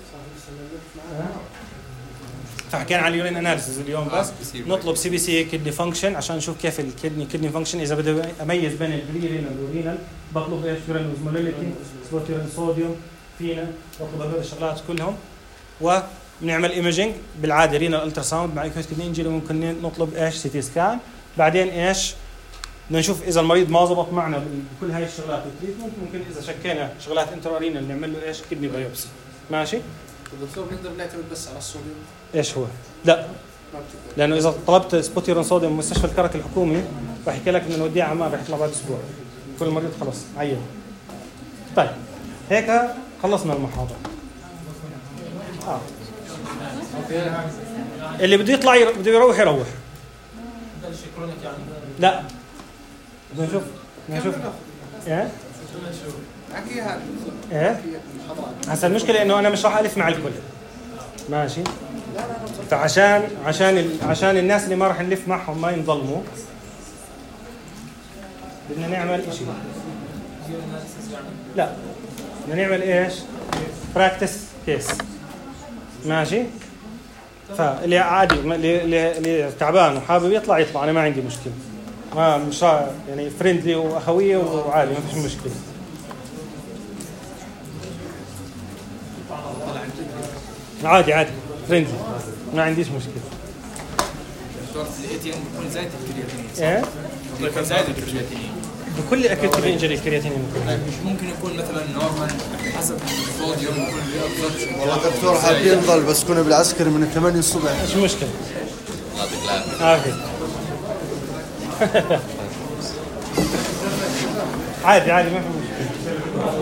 فحكينا عن اليورين اناليسيس اليوم بس. نطلب سي بي سي كدني فانكشن عشان نشوف كيف الكدني كدني فانكشن. اذا بدي اميز بين البري رينال والرينال بطلب ايش؟ يورين اوزمولاريتي، سبوت يورين صوديوم، فينا بطلب هذول الشغلات كلهم. وبنعمل ايمجينج بالعاده رينال الترا ساوند مع اكيوت كدني انجري. ممكن نطلب ايش؟ سي تي سكان. بعدين ايش؟ بدنا نشوف اذا المريض ما زبط معنا بكل هاي الشغلات التريتمنت. ممكن اذا شكينا شغلات انترارينال نعمل له ايش؟ كدني بايوبسي. ماشي؟ الدكتور بنقدر نعتمد بس على الصوديوم؟ ايش هو؟ لا، لانه اذا طلبت سبوت يورين صوديوم مستشفى الكرك الحكومي راح يحكي لك انه نوديه عمان، راح يطلع بعد اسبوع. كل مريض خلص عين. طيب هيك خلصنا المحاضره. اه اللي بده يطلع ير... بده يروح يروح. لا بدنا نشوف بدنا نشوف ايه احكي هذا ايه هسه المشكله انه انا مش راح الف مع الكل. ماشي؟ فعشان عشان ال... عشان الناس اللي ما راح نلف معهم ما ينظلموا بدنا نعمل شيء. لا بدنا نعمل ايش؟ براكتس كيس. ماشي؟ فاللي عادي اللي اللي تعبان وحابب يطلع يطلع، انا ما عندي مشكله. ما مش يعني فريندلي واخويه وعادي ما فيش مشكله. عادي عادي فريندلي ما عنديش مشكله. دكتور الاي تي ام بيكون زايد الكرياتينين. ايه؟ بيكون زايد الكرياتينين. بكل اكيوت كدني انجري الكرياتينين ممكن. مش ممكن يكون مثلا نورمال حسب الصوديوم يكون والله دكتور حابين نضل بس كنا بالعسكري من ثمانية الصبح. ايش المشكله؟ يعطيك العافيه. عافية. عادي عادي ما في مشكله.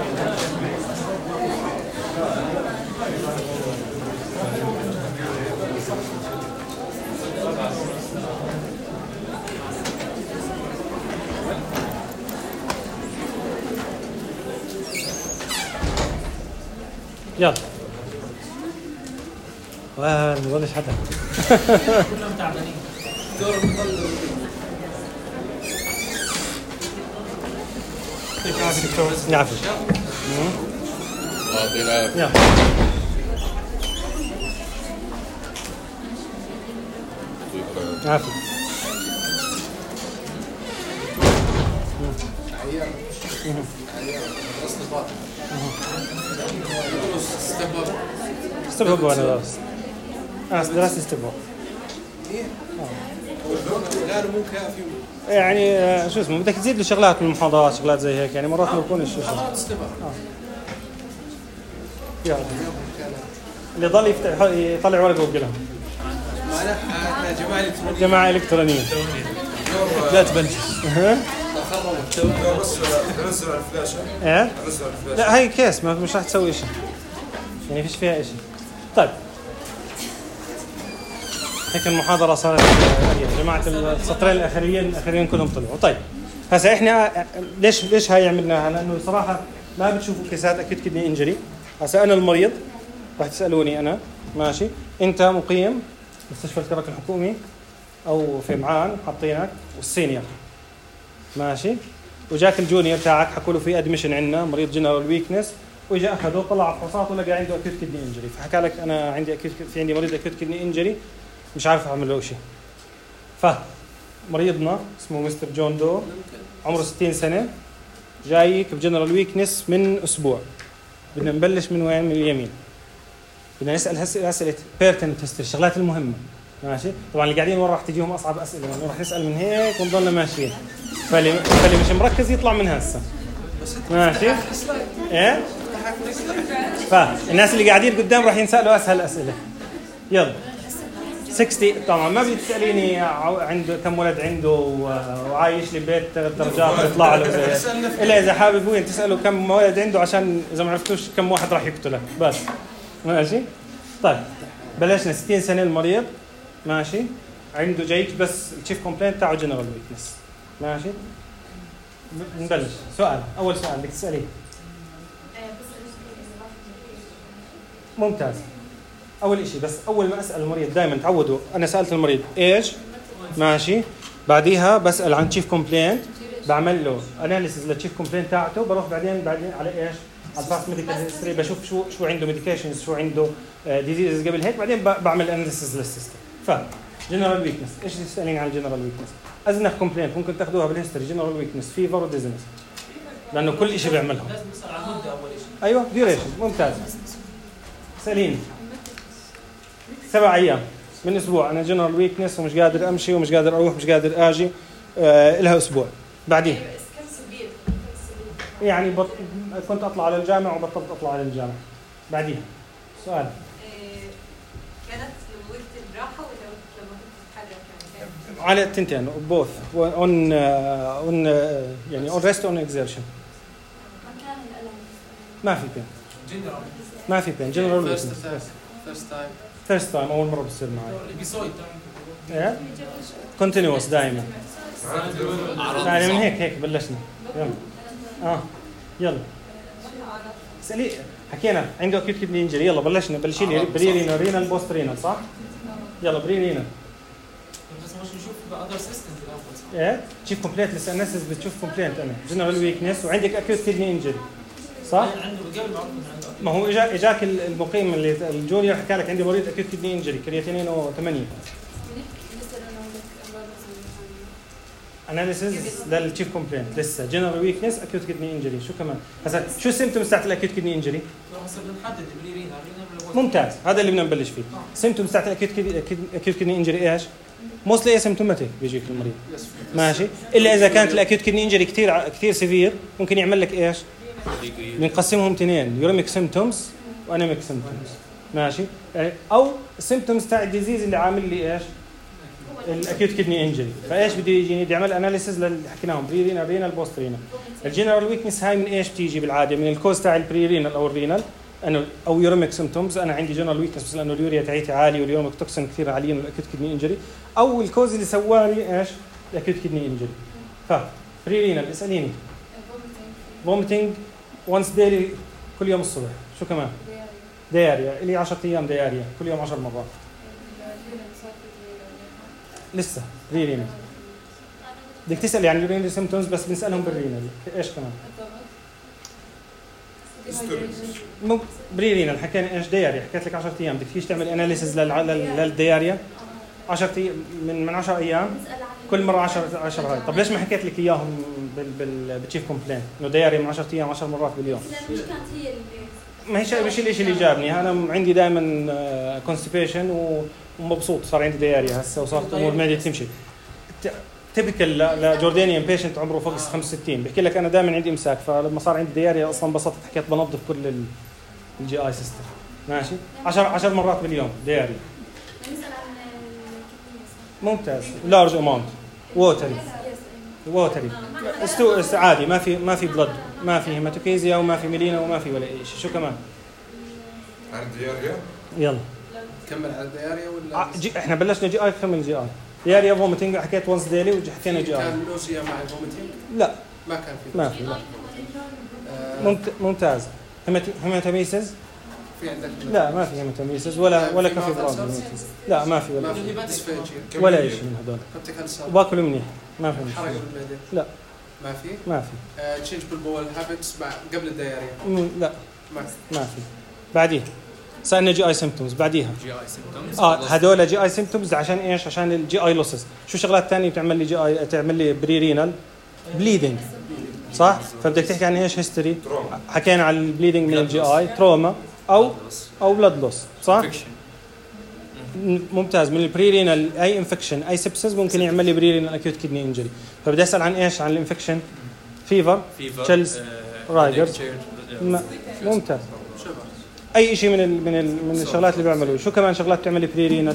يلا ما بظنش حدا. كلهم تعبانين. يعطيك العافية دكتور. يعافيك. يعطيك العافيه. يلا. عافية. عيان عيان درست باطن يدرس ستيب اب استبهب وانا درست. انا درست استبهب. ايه قالوا مو كافي يعني آه، شو اسمه بدك تزيد له شغلات من المحاضرات شغلات زي هيك يعني مرات ما بكونش شو اسمه. حضرت ستيب اب يلا اللي ضل يفتح يطلع ورقه ويقلها. معنا احنا جماعه الكترونيه جماعة إلكترونية. لا تبلش بس بنزل على الفلاشة ايه؟ بنزل على الفلاشة لا هي كيس ما مش راح تسوي شيء. يعني فيش فيها شيء. طيب. هيك المحاضرة صارت يا جماعة السطرين الأخيرين الأخيرين كلهم طلعوا. طيب. هسا احنا ليش ليش هاي عملناها؟ لأنه صراحة ما بتشوفوا كيسات أكيد كدني إنجري. هسا أنا المريض راح تسألوني أنا ماشي. أنت مقيم مستشفى الكرك الحكومي أو في معان حاطينك والسينيور ماشي. وجاك الجونيور تاعك حكوا له في ادميشن عندنا مريض جنرال ويكنس واجا اخذه طلع فحوصات ولقى عنده اكيوت كدني انجري فحكى لك انا عندي اكيوت في عندي مريض اكيوت كدني انجري مش عارف اعمل له شيء. فمريضنا اسمه مستر جون دو عمره ستين سنه جايك بجنرال ويكنس من اسبوع. بدنا نبلش من وين؟ من اليمين. بدنا نسال هسه اسئله بيرتنت هيستوري الشغلات المهمه ماشي. طبعا اللي قاعدين ورا راح تجيهم اصعب اسئله يعني راح نسال من هيك ونضلنا ماشيين. فاللي فاللي مش مركز يطلع من هسه ماشي. ايه فالناس اللي قاعدين قدام راح ينسالوا اسهل اسئله. يلا ستين طبعا ما بتساليني عنده كم ولد عنده وعايش لي بيت ثلاث درجات بيطلع له زي الا اذا حابب وين تساله كم ولد عنده عشان اذا ما عرفتوش كم واحد راح يقتلك بس ماشي. طيب بلشنا ستين سنه المريض ماشي. عنده جايك بس التشيف كومبلين تاعه جنرال ويكنس ماشي. نبلش سؤال اول سؤال بدك تساليه. ممتاز. اول شيء بس اول ما اسال المريض دائما تعودوا انا سالت المريض ايش ماشي. بعديها بسال عن تشيف كومبلين بعمل له اناليسيس للتشيف كومبلين تاعته بروح بعدين بعدين على ايش على الباست ميديكال هيستوري بشوف شو شو عنده ميديكيشنز شو عنده ديزيز قبل هيك بعدين بعمل اناليسيس للسيستم. ف جنرال ويكنس ايش تسالين عن الجنرال ويكنس؟ ازنخ كومبلين ممكن تاخذوها بالهيستوري جنرال ويكنس فيفر وديزنس لانه كل شيء بيعملهم. لازم نسال عن المده اول شيء. ايوه ديوريشن ممتاز. سالين سبع ايام من اسبوع انا جنرال ويكنس ومش قادر امشي ومش قادر اروح مش قادر اجي آه لها اسبوع. بعدين يعني بط... كنت اطلع على الجامع وبطلت اطلع على الجامع. بعدين سؤال كانت وقت الراحه ولا لما كنت تتحرك يعني على التنتين بوث اون اون يعني اون ريست اون اكزيرشن. مكان الالم ما في بين جنرال ما في بين جنرال ويكنس فيرست تايم فيرست تايم اول مره بتصير معي. الابيسويد ايه كونتينيوس دائما يعني من هيك هيك بلشنا. يلا اه يلا اسالي حكينا عنده اكيد كدني انجري. يلا بلشنا بلشي لي بريرينا رينال بوست رينال صح. يلا بريرينا بس مش نشوف باذر سيستمز الاول. ايه تشيف كومبليت لسه الناس بتشوف كومبليت انا جنرال ويكنس وعندك اكيوت كدني انجري صح. عنده قبل ما اعرف عنده ما هو اجا اجاك المقيم اللي الجونيور حكى لك عندي مريض اكيوت كدني انجري كرياتينينه ثمانية. اناليسيس للتشيف كومبلين لسه جنرال ويكنس اكيوت كدني انجري. شو كمان هسا شو السيمتومز تاعت الاكيوت كدني انجري؟ هسه بنحدد بريرينا رينا ممتاز هذا اللي بدنا نبلش فيه. سيمتومز تاعت الاكيوت اكيوت كدني انجري ايش؟ موستلي اسيمتوماتيك بيجيك المريض ماشي، الا اذا كانت الاكيوت كدني انجري كثير كثير سيفير ممكن يعمل لك ايش؟ بنقسمهم اثنين، يوريميك سيمتومز وانيميك سيمتومز ماشي، او السيمتومز تاع الديزيز اللي عامل لي ايش؟ الاكيوت كدني انجري. فايش بده يجيني؟ بدي اعمل اناليسيز للي حكيناهم بري رينال رينال بوست رينال. الجنرال ويكنس هاي من ايش بتيجي بالعاده؟ من الكوز تاع البري رينال او الرينال انه او يوريميك سيمتومز، انا عندي جنرال ويكنس بس لانه اليوريا تاعتي عالي واليوريميك توكسين كثير عاليين والاكيوت كدني انجري، او الكوز اللي سوالي ايش؟ الاكيوت كدني انجري. ف بري رينال اساليني فوميتنج وانس ديلي كل يوم الصبح، شو كمان؟ دياريا، لي عشرة ايام دياريا كل يوم عشر مرات. لسه بري رينال بدك تسال يعني اليورينري سيمتومز بس بنسالهم بالرينال ايش كمان؟ مو بري رينال حكينا ايش؟ دياريا حكيت لك عشرة ايام، بدك تيجي تعمل اناليسيز للدياريا عشرة ايام من من عشرة ايام كل مره عشرة عشرة هاي. طب ليش ما حكيت لك اياهم بال بال بتشيف كومبلين انه دياريا من عشرة ايام عشر مرات باليوم؟ مش كانت هي اللي ما هي شيء مش الشيء اللي جابني، انا عندي دائما كونستيبيشن ومبسوط، صار عندي دياريا هسه وصارت امور معدتي تمشي. تبكل لجوردانيان بيشنت عمره فوق خمسة وستين بحكي لك انا دائما عندي امساك، فلما صار عندي دياريا اصلا انبسطت حكيت بنظف كل الجي اي سيستم ماشي عشر عشر مرات باليوم دياريا. نسأل عن ممتاز. لارج اماونت ووتري ووتري استو عادي، ما في ما في بلد، ما في هيماتوكيزيا وما في ميلينا وما في ولا شيء. شو كمان؟ عن الدياريا يلا كمل على الدياريا ولا ع- جي احنا بلشنا جي اي، كمل جي اي. دياريا فوميتنج حكيت وانس ديلي وحكينا جي اي. كان نوزيا مع الفوميتنج؟ لا ما كان في ما في لا. آه، ممت- ممتاز. هيماتوميسز في عندك لا ما في هيماتوميسز ولا ولا كافي براند. لا ما في ولا ما شيء. في ديسفاجيا ولا شيء من هذول. كابتك هالصار وباكل منيح ما في حرق مشكلة. بالمعده لا ما في ما في تشينج بالبول هابتس مع قبل الدياريا مم، لا ما في ما في. بعديها سألنا جي اي سيمتومز بعديها جي اي سيمتومز اه هذول جي اي سيمتومز عشان ايش؟ عشان الجي اي لوسز. شو شغلات ثانيه بتعمل لي جي اي؟ تعمل لي بري رينال بليدنج صح؟ فبدك تحكي عن ايش؟ هيستوري. حكينا عن البليدنج من الجي اي، تروما او او بلاد لوس صح؟ ممتاز. من البري رينال اي انفكشن اي سبسز ممكن يعمل لي بري رينال اكيوت كدني انجري. فبدي اسال عن ايش؟ عن الانفكشن فيفر تشيلز رايدرز. ممتاز. اي شيء من ال من ال من الشغلات اللي بيعملوه. شو كمان شغلات بتعمل بري رينال؟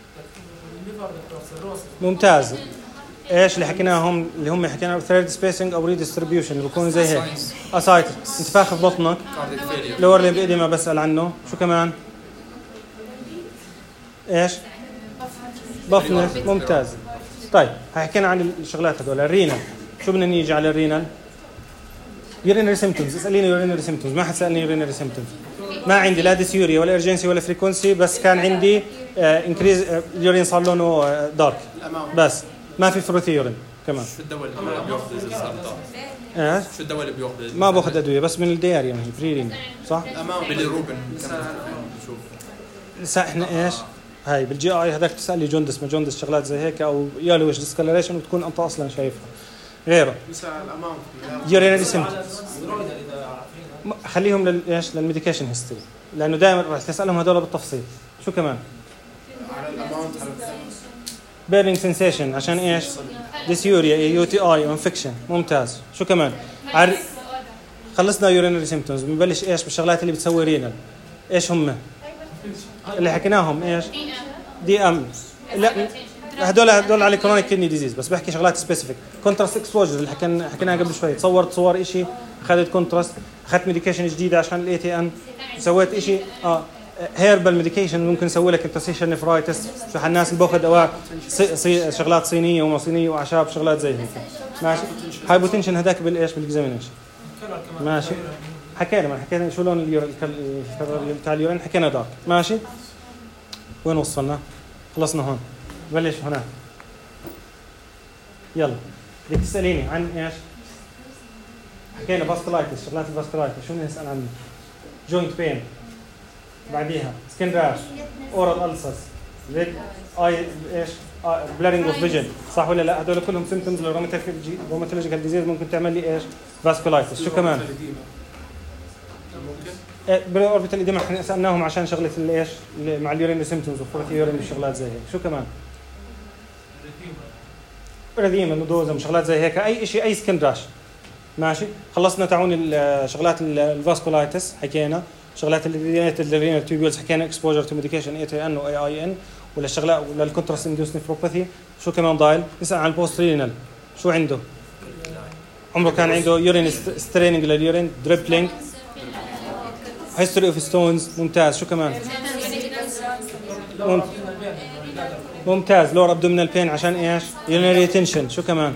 ممتاز. ايش اللي حكيناهم اللي هم حكينا ثيرد سبيسنج او ريديستريبيوشن اللي بيكون زي هيك اسايتس انتفاخ في بطنك لور ليمب ايديما بسال عنه. شو كمان؟ ايش؟ بفنس. ممتاز. طيب حكينا عن الشغلات هذول. الرينال شو بدنا نيجي على الرينال؟ يورينري سيمتومز. اساليني يورينري سيمتومز. ما حد سالني يورينري سيمتومز. ما عندي لا ديسيوريا ولا ارجنسي ولا فريكونسي، بس كان عندي انكريز اليورين صار لونه دارك بس ما في فروثي يورين كمان. شو الدواء اللي بياخذ اذا صار ضغط؟ ايش؟ شو الدواء اللي بياخذ؟ ما باخذ ادويه بس من الدياريا ما هي فريرين صح؟ بيلي روبن بشوف لسه احنا ايش؟ هاي بالجي اي هذاك تسال لي جوندس ما جوندس شغلات زي هيك او يالوش ديسكلريشن وتكون انت اصلا شايفها. غيره يورينري سيمتومز خليهم للايش؟ للميديكيشن هيستوري لانه دائما راح تسالهم هذول بالتفصيل. شو كمان؟ على الاماونت على بيرنينج سنسيشن عشان ايش؟ ديسيوريا يو تي اي انفكشن. ممتاز. شو كمان؟ عر... خلصنا يورينري سيمتومز. بنبلش ايش بالشغلات اللي بتسوي رينال. ايش هم اللي حكيناهم؟ ايش؟ دي ام لا هدول هدول على كرونيك كدني ديزيز بس بحكي شغلات سبيسيفيك. كونتراست اكسبوجر اللي حكينا حكيناها قبل شوي. تصورت صور شيء اخذت كونتراست اخذت ميديكيشن جديده عشان الاي تي ان سويت شيء اه هيربال ميديكيشن ممكن نسوي لك انترسيشن نفرايتس. شو الناس اللي باخذ دواء صي... صي... شغلات صينيه وما صينيه واعشاب شغلات زي هيك ماشي. هايبوتنشن هذاك بالايش؟ بالاكزامينشن ماشي. حكينا ما حكينا شو لون اليورين بتاع اليورين حكينا دارك ماشي. وين وصلنا؟ خلصنا هون. بلش هناك. يلا بدك تساليني عن ايش؟ حكينا فاسكولايتس شغلات الفاسكولايتس. شو بدنا نسال عنه؟ جوينت بين بعديها سكين راش اورال ألسرز ريد اي ايش؟ بلارينج اوف فيجن صح ولا لا؟ هذول كلهم سيمبتومز للروماتولوجيكال ديزيز ممكن تعمل لي ايش؟ فاسكولايتس. شو كمان؟ بري اوربيتال ايديما احنا سالناهم عشان شغله الايش؟ مع اليورين سيمبتومز وفورتي يورين وشغلات زي هيك. شو كمان؟ اريثيما نودوزم شغلات زي هيك، اي شيء اي سكن راش. ماشي، خلصنا تعون شغلات الفاسكولايتس حكينا، شغلات الرينال تيوبولز حكينا، اكسبوجر تو ميديكيشن اي تي ان واي اي ان، ولا الشغلات ولا الكونتراست اندوس نيفروباثي. شو كمان ضايل؟ نسال عن البوست رينال، شو عنده؟ عمره كان عنده يورين ستريننج لليورين، دريبلينج، هيستوري اوف ستونز. ممتاز. شو كمان؟ ممتاز. لور ابدومينال بين عشان ايش؟ يورينري تنشن. شو كمان؟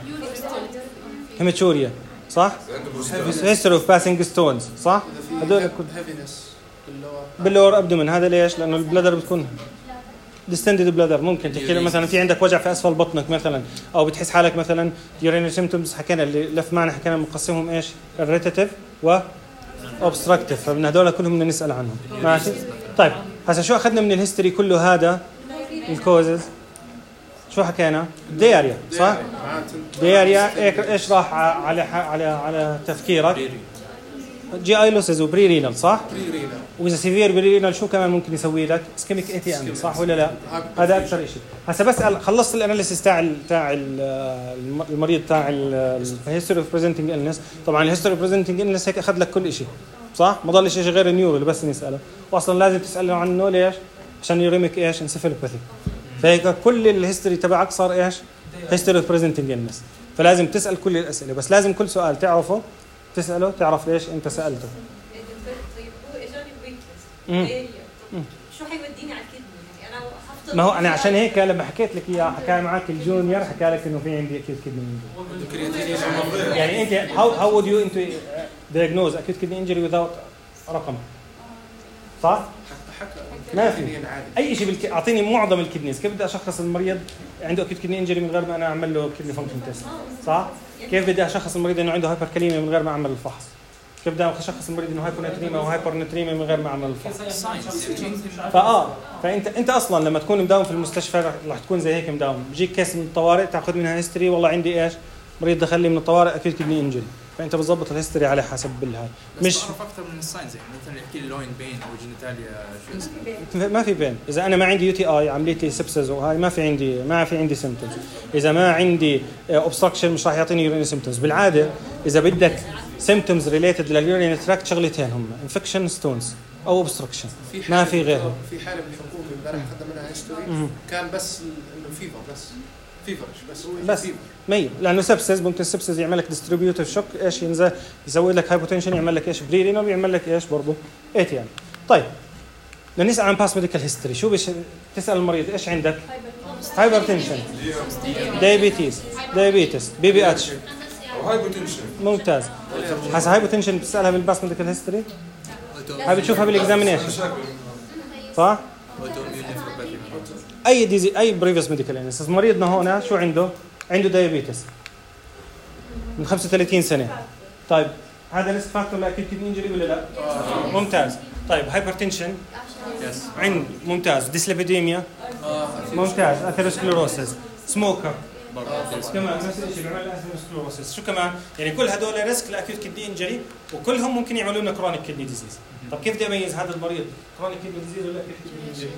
هيماتوريا صح؟ هيستوري اوف باسنج ستونز صح؟ هذول هيفينس باللور باللور ابدومين. هذا ليش؟ لانه البلادر بتكون ديستندد بلادر. ممكن تحكي له مثلا في عندك وجع في اسفل بطنك مثلا، او بتحس حالك مثلا يورينري سيمبتومز. حكينا اللي لف معنا حكينا مقسمهم ايش؟ الريتاتيف و اوبستراكتيف، فمن هذول كلهم بدنا نسال عنهم. ماشي. طيب هسه شو اخذنا من الهيستوري كله هذا؟ الكوزز شو حكينا؟ دياريا صح؟ دياريا. ايش راح على على على تفكيرك؟ جي اي لوسز وبري رينال صح؟ بري رينال. واذا سيفير بري رينال شو كمان ممكن يسوي لك؟ اسكيميك اي تي ام صح ولا لا؟ هذا اكثر شيء. هسه بسال، خلصت الاناليسيس تاع ال تاع ال المريض تاع الهيستوري اوف بريزنتنج النس. طبعا الهيستوري اوف بريزنتنج النس هيك اخذ لك كل شيء صح؟ ما ضل شيء غير النيورو اللي بس نساله، واصلا لازم تساله عنه ليش؟ عشان يوريمك ايش؟ انسفالوباثي. فهيك كل الهيستوري تبعك صار ايش؟ هيستوري اوف بريزنتنج النس. فلازم تسال كل الاسئله، بس لازم كل سؤال تعرفه تساله تعرف ليش انت سالته. طيب هو اجاني ويكنس شو حيوديني على الكدني؟ يعني انا حفظت. ما هو انا عشان هيك لما حكيت لك اياه حكى معك الجونيور حكى لك انه في عندي اكيد كدني. يعني انت how how would you into diagnose acute kidney injury without رقم صح؟ ما في اي شيء بالك... اعطيني معظم الكدنيز. كيف بدي اشخص المريض عنده اكيد كدني انجري من غير ما انا اعمل له كدني فانكشن تيست صح؟ كيف بدي اشخص المريض انه عنده هايبر كاليميا من غير ما اعمل الفحص؟ كيف بدي اشخص المريض انه هايبوناتريميا او هايبرناتريميا من غير ما اعمل الفحص؟ فاه فانت انت اصلا لما تكون مداوم في المستشفى راح تكون زي هيك مداوم، بيجيك كيس من الطوارئ تاخذ منها هيستوري، والله عندي ايش؟ مريض دخل لي من الطوارئ اكيد كدني انجري، فانت بتظبط الهيستوري على حسب الهاي. مش اعرف اكثر من الساينز، يعني مثلا يحكي لي لوين بين او جينيتاليا شو اسمه. ما في بين. اذا انا ما عندي يو تي اي عملت لي سبسز وهاي ما في عندي ما في عندي سيمبتومز. اذا ما عندي اوبستراكشن مش راح يعطيني يورين سيمبتومز. بالعاده اذا بدك سيمبتومز ريليتد لليورين تراكت شغلتين هم انفكشن ستونز او اوبستراكشن، ما في غيرهم. في حاله بالحكومه امبارح اخذنا منها هيستوري كان بس انه فيفر بس فيفر بس هو بس مية، لانه سبسز ممكن سبسز يعمل لك ديستريبيوتيف شوك ايش ينزل يسوي لك هايبوتنشن، يعمل لك ايش بري رينال، ويعمل لك ايش برضه اي تي ام. طيب نسال عن باس ميديكال هيستوري. شو بش تسال المريض ايش عندك؟ هايبرتنشن، دايابيتيز، دايابيتس، بي بي اتش او هايبوتنشن. ممتاز. هسه هايبوتنشن بتسالها بالباس ميديكال هيستوري، هاي بتشوفها بالاكزامينيشن صح؟ اي ديزي اي بريفيس ميديكال انس. مريضنا هون شو عنده؟ عنده دايابيتس من خمسة وثلاثين سنه. طيب هذا ريسك فاكتور لاكيد كدني انجري ولا لا؟ ممتاز. طيب هايبرتنشن عند ممتاز. ديسليبيديميا ممتاز. اثيروسكليروسيس، سموكر كمان نفس الشيء بيعمل اثيروسكليروسيس. شو كمان؟ يعني كل هدول ريسك لاكيوت كدني انجري، وكلهم ممكن يعملوا لنا كرونيك كدني ديزيز. طب كيف بدي اميز هذا المريض كرونيك كدني ديزيز ولا اكيوت كدني انجري؟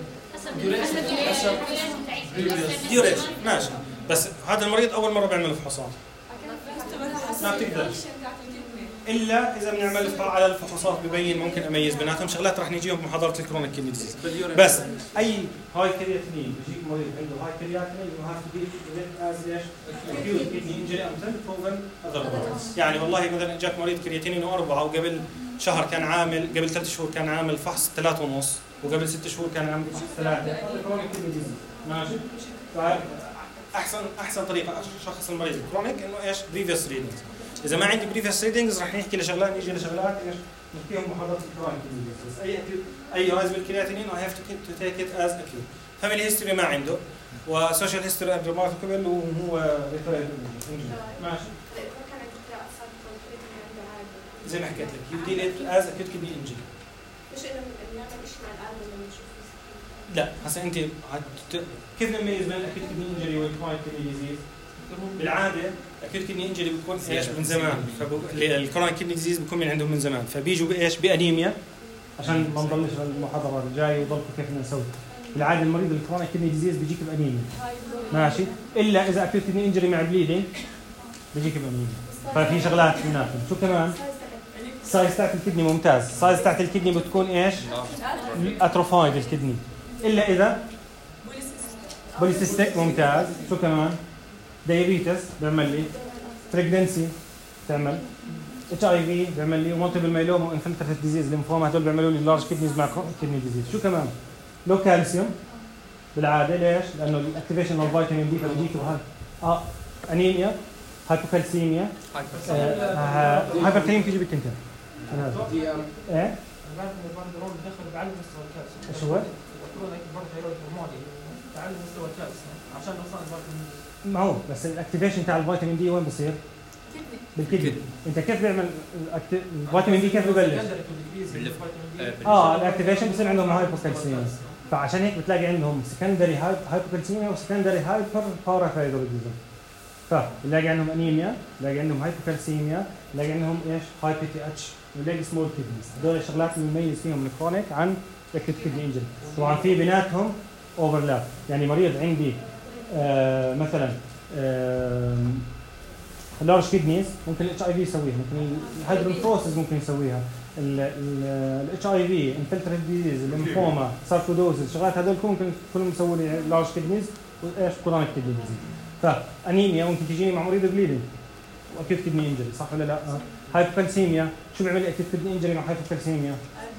ديوريشن ماشي، بس هذا المريض اول مره بيعمل فحوصات ما بتقدر الا اذا بنعمل على الفحوصات ببين ممكن اميز بيناتهم شغلات راح نجيهم بمحاضره الكرونيك كدني ديزيز. بس اي هاي كرياتينين بيجيك مريض عنده هاي كرياتينين يو هاف تو بي از ايش اكيوت كدني انجري انتل بروفن اذروايز. يعني والله مثلا اجاك مريض كرياتينين أربعة وقبل شهر كان عامل، قبل ثلاث شهور كان عامل فحص ثلاثة ونص، وقبل ست شهور كان عامل فحص ثلاثة، كرونيك كدني ديزيز ماشي. فاحسن احسن طريقه اشخص المريض الكرونيك انه ايش؟ بريفيس ريدنجز. اذا ما عندي بريفيس ريدنجز راح نحكي لشغلات نيجي لشغلات ايش؟ نحكيهم محاضره الكرونيك كدني ديزيز. اي اي رايز بالكرياتينين اي هاف تو تيك ات از اكيوت. فاميلي هيستوري ما عنده، وسوشيال هيستوري ريماركبل وهو ريفيرد ماشي. زي ما حكيت لك يو ديل ات از اكيوت كدني انجري. مش انه بنعمل شيء مع العاده لما نشوف. لا هسه انت كيف نميز بين الاكيوت كدني انجري والكرونيك كدني ديزيز؟ بالعاده الاكيوت كدني انجري بيكون ايش من زمان، فالكرونيك كدني ديزيز بيكون من عندهم من زمان، فبيجوا بايش؟ بانيميا، عشان ما نضلش المحاضره الجايه وضلكم كيف بدنا نسوي. بالعاده المريض الكرونيك كدني ديزيز بيجيك بانيميا ماشي، الا اذا اكيوت كدني انجري مع بليدنج بيجيك بانيميا. ففي شغلات بيناتهم. شو كمان؟ سايز تاعت الكدني ممتاز، سايز تاعت الكدني بتكون ايش؟ اتروفايد الكدني، الا اذا بوليسيستيك ممتاز. شو كمان؟ دايابيتس بيعمل لي، بريجننسي بتعمل، اتش اي في بيعمل لي، ومالتيبل مايلوما وانفلتريت ديزيز ليمفوما، هدول بيعملوا لي لارج كدنيز مع كدني ديزيز. شو كمان؟ لو كالسيوم بالعاده، ليش؟ لانه الاكتيفيشن اوف فيتامين دي بيجيك بهاي اه انيميا، هايبوكالسيميا، هايبرتينيميا بتيجي بالتنتين. دي ام ايه؟ انا بعرف ان الباندرول بيدخل بعلي مستوى الكالسيوم. ايش هو؟ الكرونيك برضه هرموني بعلي مستوى الكالسيوم عشان نوصل الفيتامين. ما هو بس الاكتيفيشن تاع الفيتامين دي وين بصير؟ بالكدني. انت كيف بيعمل الأكت- الفيتامين دي كيف ببلش؟ اه الاكتيفيشن بصير عندهم هايبوكالسيميا، فعشان هيك بتلاقي عندهم سكندري هايبوكالسيميا وسكندري هايبر باراثايرويدزم. فبنلاقي عندهم انيميا، بنلاقي عندهم هايبوكالسيميا، بنلاقي عندهم ايش؟ هاي بي تي اتش، بنلاقي سمول كيدنيز. هذول الشغلات اللي بنميز فيهم الكرونيك عن الاكيوت كدني انجري. طبعا في بيناتهم اوفرلاب، يعني مريض عندي آه مثلا آه لارج كيدنيز ممكن الاتش اي في يسويها، ممكن الهايدرونفروسز ممكن يسويها، الاتش اي في، انفلتريت ديزيز، الليمفوما، ساركودوزز، الشغلات هذول ممكن كلهم يسووا لي لارج كيدنيز وايش؟ كرونيك كدني ديزيز. فانيميا ممكن تجيني مع مريض بليدنج واكيوت كدني انجري، صح ولا لا؟ هايبوكالسيميا، شو بيعمل اكيوت كدني انجري مع هايبوكالسيميا؟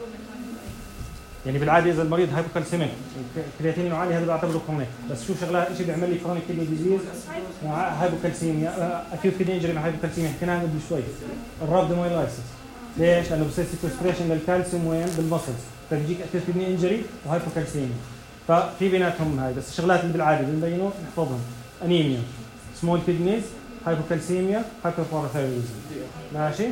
يعني بالعاده اذا المريض هايبوكالسيميك كرياتينين عالي هذا بعتبره كرونيك، بس شو شغله شيء بيعمل لي كرونيك كدني ديزيز مع هايبوكالسيميا، اكيوت كدني انجري مع هايبوكالسيميا. حكينا عنه قبل شوي، الرابدومايلايسيس. ليش؟ لانه بصير سيكوستريشن للكالسيوم وين؟ بالمسلز، فبيجيك اكيوت كدني انجري وهايبوكالسيميا. ففي بيناتهم هاي، بس الشغلات اللي بالعاده بنبينه نحفظهم: انيميا، سمول كدنيز، هايبوكالسيميا، هايبر باراثايرويدزم. ماشي؟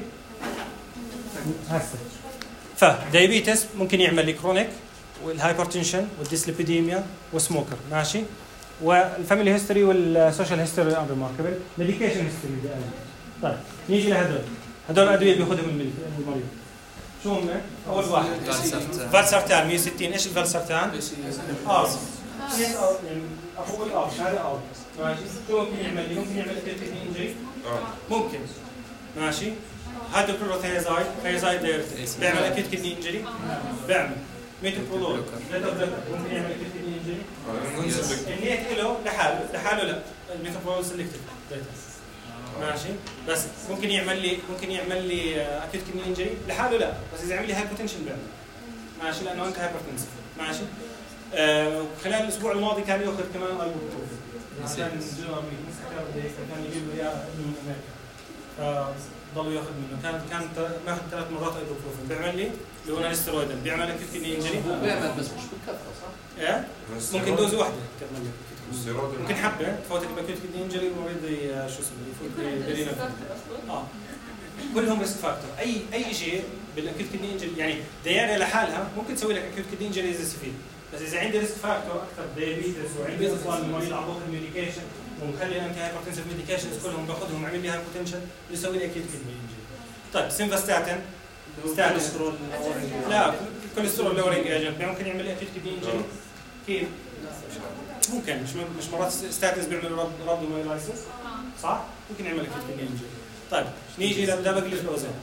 هسه فدايابيتس ممكن يعمل لي كرونيك، والهايبرتنشن والديسليبيديميا وسموكر. ماشي؟ والفاميلي هيستوري والسوشيال هيستوري ان ريماركبل، ميديكيشن هيستوري. طيب نيجي لهدول، هدول ادويه بياخذهم المريض. شو هم؟ اول واحد فالسرتان مية وستين. ايش الفالسرتان؟ اه يعني اقول اه هذا اه ماشي. شو ممكن يعمل لي؟ ممكن يعمل لي كدني انجري ممكن. ماشي؟ هيدروكلوروثيازايد، ثيازايد بيعمل اكيد كدني انجري، بيعمل ميتوبرولول ممكن يعمل اكيد كدني انجري. النيت له لحاله لحاله لا، الميتوبرولول سيلكتيف ماشي، بس ممكن يعمل لي ممكن يعمل لي اكيد كدني انجري لحاله لا، بس اذا عمل لي هايبوتنشن بيعمل ماشي، لانه انت هايبرتنسف. ماشي؟ آه خلال الاسبوع الماضي كان ياخذ كمان ايبوبروفين عشان كان يجيب له اياه من امريكا، فضلوا ياخذ منه. كان كان ماخذ ثلاث مرات ايبوبروفين. بيعمل لي اللي هو نانستيرويدال، بيعمل اكيد كدني انجري. بيعمل بس مش بالكثره صح؟ ايه ممكن دوز واحده تعمل لك، ممكن حبه تفوتك باكيد كدني انجري والمريض شو اسمه يفوت برينا. اه كلهم ريسك فاكتور. اي اي شيء بالاكيد كدني انجري، يعني دياريا لحالها ممكن تسوي لك اكيد كدني انجري اذا سفيد، بس اذا عندي ريسك فاكتور اكثر دايابيتس وعندي اصلا المريض عم باخذ ميديكيشن ومخلي انتي هايبرتنسيف ميديكيشنز كلهم باخذهم عامل لي هايبوتنشن يسوي لي اكيد كدني انجري. طيب سيمفاستاتين ستاتين لا كوليسترول لورينج ايجنت ممكن يعمل لي اكيد كدني انجري. كيف؟ ممكن مش مش مرات ستاتينز بيعملوا رابدومايلايسيس صح؟ ممكن يعمل اكيد كدني انجري. طيب نيجي للداباجليفلوزين.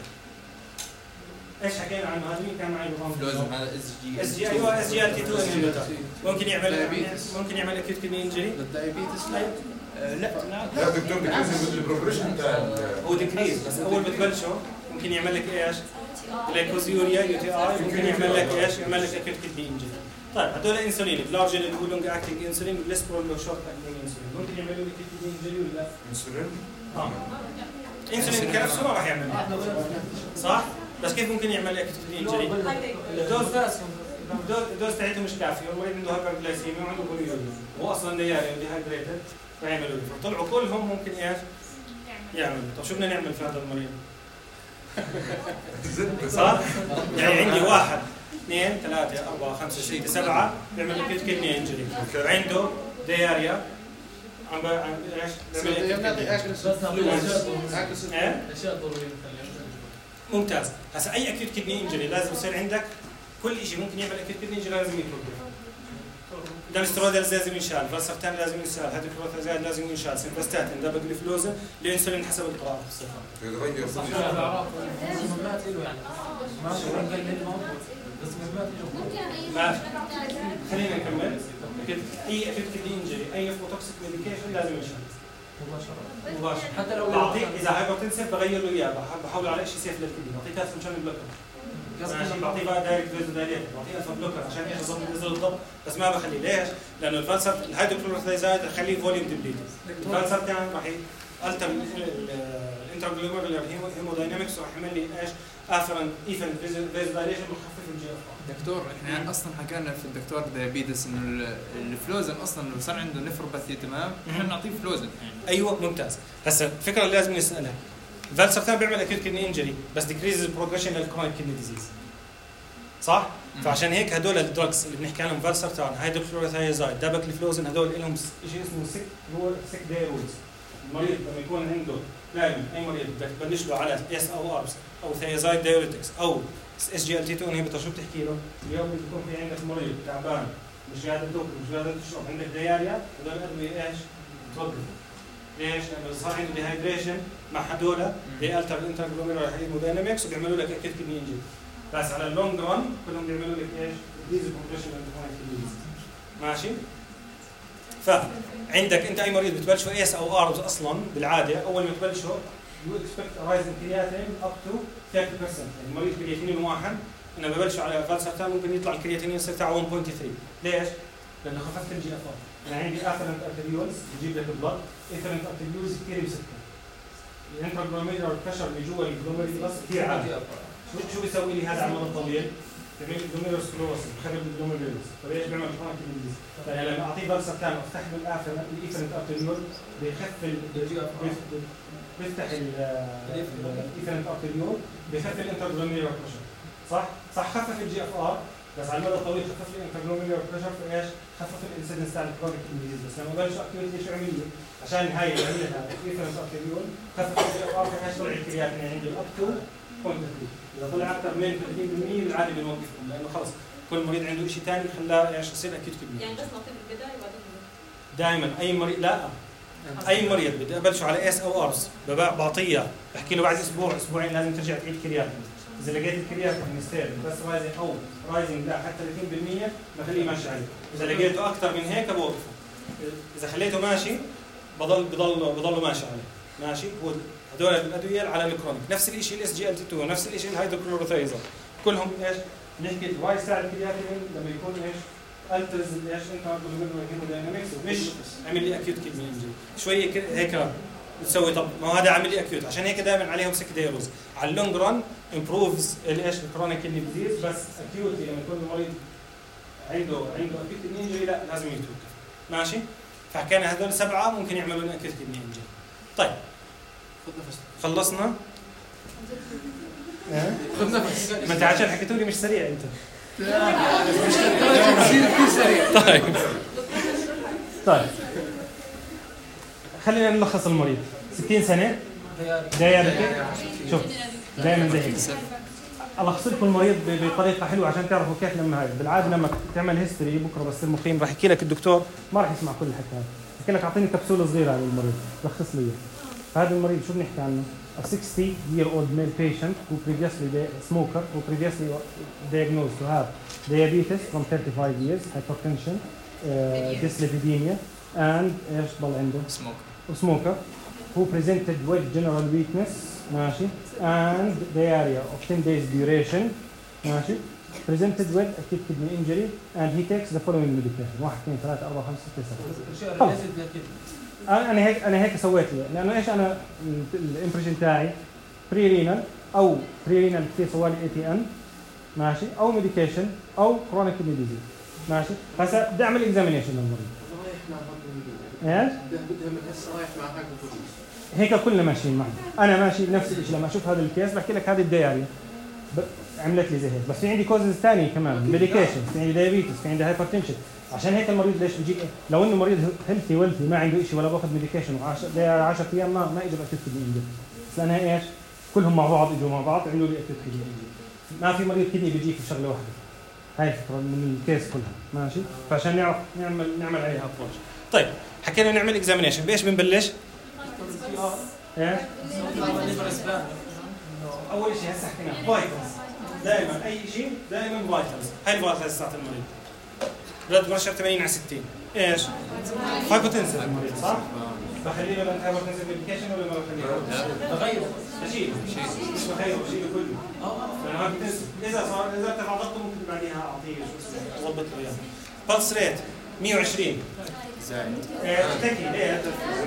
ايش حكينا عنه؟ هذا مين كان معي فلوزم هذا اس جي اس جي ايوه اس جي ال تي اثنين ممكن يعمل ممكن يعمل اكيد كدني انجري. الدايابيتس لا لا لا دكتور دكتور بالبروجريشن تاع هو ديكريز، بس اول ما تبلشوا ممكن يعمل لك ايش؟ جلايكوزيوريا يو تي اي، ممكن يعمل لك ايش؟ يعمل لك اكيد كدني انجري. طيب هذول انسولين لارج اللي هو لونج اكتنج انسولين والاسبرول لو شورت اكتنج انسولين ممكن يعملوا لك اكيد كدني انجري ولا لا؟ انسولين اه انسولين كنفسه ما راح يعمل صح؟ بس كيف ممكن يعمل اكيد كدني انجري؟ الدوز الدوز تاعته مش كافيه، والمريض عنده هايبرجلايسيميا وعنده بوليوريا، هو اصلا دياري ديهايدريتد فيعملوا له، فطلعوا كلهم ممكن ايش؟ يعملوا. طيب شو بدنا نعمل في هذا المريض؟ صح؟ يعني عندي واحد اثنين ثلاثة أربعة خمسة ستة سبعة بيعمل اكيد كدني انجري، عنده دياريا عم عم ايش؟ بيعمل اشياء ضروريه ممتاز. هسا اي اكيد كدني انجري لازم يصير عندك كل شيء ممكن يعمل اكيد كدني انجري لازم يتوقف. دامستروديلز لازم ينشال، فالسرطان لازم ينشال، هيدروكلوروثيازايد لازم ينشال، سيمباستاتين، داباجليفلوزين، الانسولين حسب القراءة في الصفة. يتغير صح الاعراض الصمامات له يعني ما شو نقلل الموضوع الصمامات له ما خلينا نكمل. اي افكت انجري اي فوتوكسيك ميديكيشن لازم ينشال مباشره مباشر. حتى لو بعطيه اذا هايبرتنسيف بغير له اياه، بحاول على شيء سيف للكدني، بعطيه كالسيوم شانل بلوكر، ماشي، بعطيه بقى دايركت فيزو دايليتر، بعطيه الفا بلوكر عشان يحفظ ينزل الضغط، بس ما بخليه. ليش؟ لانه الفالسر الهيدروكلوروثيازايد يخليه فوليوم ديبليتد، الفالسر كان راح التر الانترجلوميرولار هيموداينامكس وراح يعمل لي ايش؟ افرنت ايفن فيزو دايليشن بخفف الجي اف. دكتور احنا اصلا حكينا في الدكتور ديابيتس انه الفلوزن اصلا لو صار عنده نفروباثي تمام احنا بنعطيه فلوزن يعني. ايوه ممتاز. هسه الفكره اللي لازم نسالها، الفالسرتان بيعمل اكيوت كدني انجري بس ديكريز البروجريشن للكرونيك كدني ديزيز، صح؟ فعشان هيك هدول الدراجز اللي بنحكي عنهم فالسرتان، هيدروكلوروثيازايد، داباكليفلوزين، هدول لهم شيء اسمه سيك رول سيك داي رولز. المريض لما يكون عنده دائما اي مريض بدك تبلش له على اس او اربس او ثيازايد دايوريتكس او اس جي ال تي اثنين انهبيتور، شو بتحكي له؟ اليوم بيكون في عندك مريض تعبان مش قادر تاكل مش قادر تشرب عندك دياريا، هدول الادويه ايش؟ توقفوا. ليش؟ لانه صار عنده ديهايدريشن مع هدول بيالتر الانترجلوميرولار هيموداينامكس وبيعملوا لك اكيد كدني انجري. بس على اللونج ران كلهم بيعملوا لك ايش؟ ديزل بروجريشن للكرونيك ماشي؟ فعندك انت اي مريض بتبلشوا ايس او اربز اصلا بالعاده اول ما تبلشوا يو اكسبكت رايز ان كرياتين اب تو ثلاثين بالمئة، يعني المريض كرياتينين واحد انا ببلشوا على فالسرتان ممكن يطلع الكرياتينين يصير تاعه واحد فاصلة ثلاثة. ليش؟ لانه خففت الجي اف ار. انا عندي افرنت ارتريولز بجيب لك البلد، افرنت ارتريولز كثير بسكر. الانترجلوميرولار بريشر اللي جوا الجلوميرولس كثير عالي. شو شو بيسوي لي هذا على المدى الطويل؟ بيعمل الجلوميرولس كلوروس، بخرب الجلوميرولس، فليش بيعمل كرونيك كدني؟ فانا لما اعطيه فالسرتان وافتح له الافرنت الافرنت ارتريول بيخف بيفتح الايفرنت ارتريول بيخفف الانترجلوميرولار بريشر، صح؟ صح خفف الجي اف ار بس على المدى الطويل خفف الانترجلوميرولار بريشر في ايش؟ خفف الانسيدنس تاع الكرونيك ديزيز. بس لما بلش اكيوت ايش عمل لي؟ عشان هاي عملها الايفرنت ارتريول خفف الجي اف ار في ايش طلع الكرياتين عندي اب تو صفر فاصلة ثلاثة. اذا طلع اكثر من ثلاثين بالمئة بالعاده بنوقفهم لانه خلص كل مريض عنده شيء ثاني خلاه ايش يصير اكيوت كدني. يعني بس نعطيه بالبدايه وبعدين دائما اي مريض لا اي مريض بدي ابلشه على اس او ارز بعطيه بحكي له بعد اسبوع اسبوعين لازم ترجع تعيد كرياتين. اذا لقيت الكرياتين ستيبل بس رايزنج او رايزنج لا حتى ثلاثين بالمئة بخليه ماشي عليه. اذا لقيته اكثر من هيك بوقفه. اذا خليته ماشي بضل بضل بضله ماشي عليه ماشي. هو هذول الادويه على الكرونيك نفس الشيء الاس جي ال تي اثنين نفس الشيء الهيدروكلوروثيازايد كلهم ايش بنحكي الرايز تاع الكرياتين لما يكون ايش الترز ايش انترجلوميرولار هيموداينامكس مش عمل لي اكيوت كدني انجري شويه هيك بتسوي. طب ما هذا عامل لي اكيوت عشان هيك دائما عليهم سكديروز على اللونج ران امبروفز الايش الكرونيك كدني ديزيز. بس اكيوتلي لما يكون المريض عنده عنده اكيوت كدني انجري لا لازم يتوقف ماشي. فحكينا هذول سبعه ممكن يعملوا لنا اكيوت كدني انجري. طيب خلصنا؟ خذ نفس. ما انت عشان حكيتوا لي مش سريع انت. سريع. طيب طيب خلينا نلخص المريض. ستين سنه دايابيتيك. شوف دائما زي هيك الخص لكم المريض بطريقه حلوه عشان تعرفوا كيف. لما هاي بالعاده لما تعمل هيستوري بكره بس المقيم راح يحكي لك الدكتور ما راح يسمع كل الحكي هذا. يحكي لك اعطيني كبسوله صغيره على المريض لخص لي. هذا المريض شو بنحكي عنه؟ A sixty year old male patient who previously smoker who previously diagnosed to have diabetes from thirty-five years, hypertension, uh, dyslipidemia, and ايش ضل عنده؟ smoker. smoker who presented with general weakness ماشي and diarrhea of ten days duration ماشي presented with acute kidney injury and he takes the following medication واحد اثنين ثلاثة أربعة خمسة ستة سبعة. انا هيك انا هيك سويت لي لانه ايش انا الامبريشن تاعي بري رينال او بري رينال كثير سوالي اي تي ان ماشي او ميديكيشن او كرونيك كدني ديزيز ماشي. هسه بدي اعمل اكزامينيشن للمريض ايش؟ بدها من هسه رايح مع حق البوليس هيك كلنا ماشيين معه. انا ماشي نفس الشيء لما اشوف هذا الكيس بحكي لك هذه الدياريا عملت لي زي هيك. بس في عندي كوزز ثانيه كمان ميديكيشن في عندي دايابيتس في عندي هايبرتنشن. عشان هيك المريض ليش بيجي لو انه مريض هيلثي ويلثي ما عنده شيء ولا باخذ ميديكيشن وعشرة ايام ما ما اجى اكيد كدني انجري. بس لانها ايش كلهم مع بعض اجوا مع بعض عملوا لي اكيد كدني انجري. ما في مريض كدني بيجيك بشغله واحده هاي الفكره من الكيس كلها ماشي. فعشان نعرف نعمل نعمل عليها ابروش. طيب حكينا نعمل اكزامينيشن، بايش بنبلش؟ ايه اول شيء هسه حكينا فايتلز، دائما اي شيء دائما فايتلز. هاي الفايتلز تاعت المريض بلاد بريشر ثمانين على ستين، ايش؟ هايبوتنسيف المريض صح؟ بخلي له الهايبوتنسيف ميديكيشن ولا ما بخليه؟ بغيره بشيله مش بغيره بشيله كله. لانه هايبوتنسيف اذا صار اذا ارتفع ضغطه ممكن بعديها اعطيه شو اضبط له اياه. بلس ريت مية وعشرين زايد. اشتكي ليه؟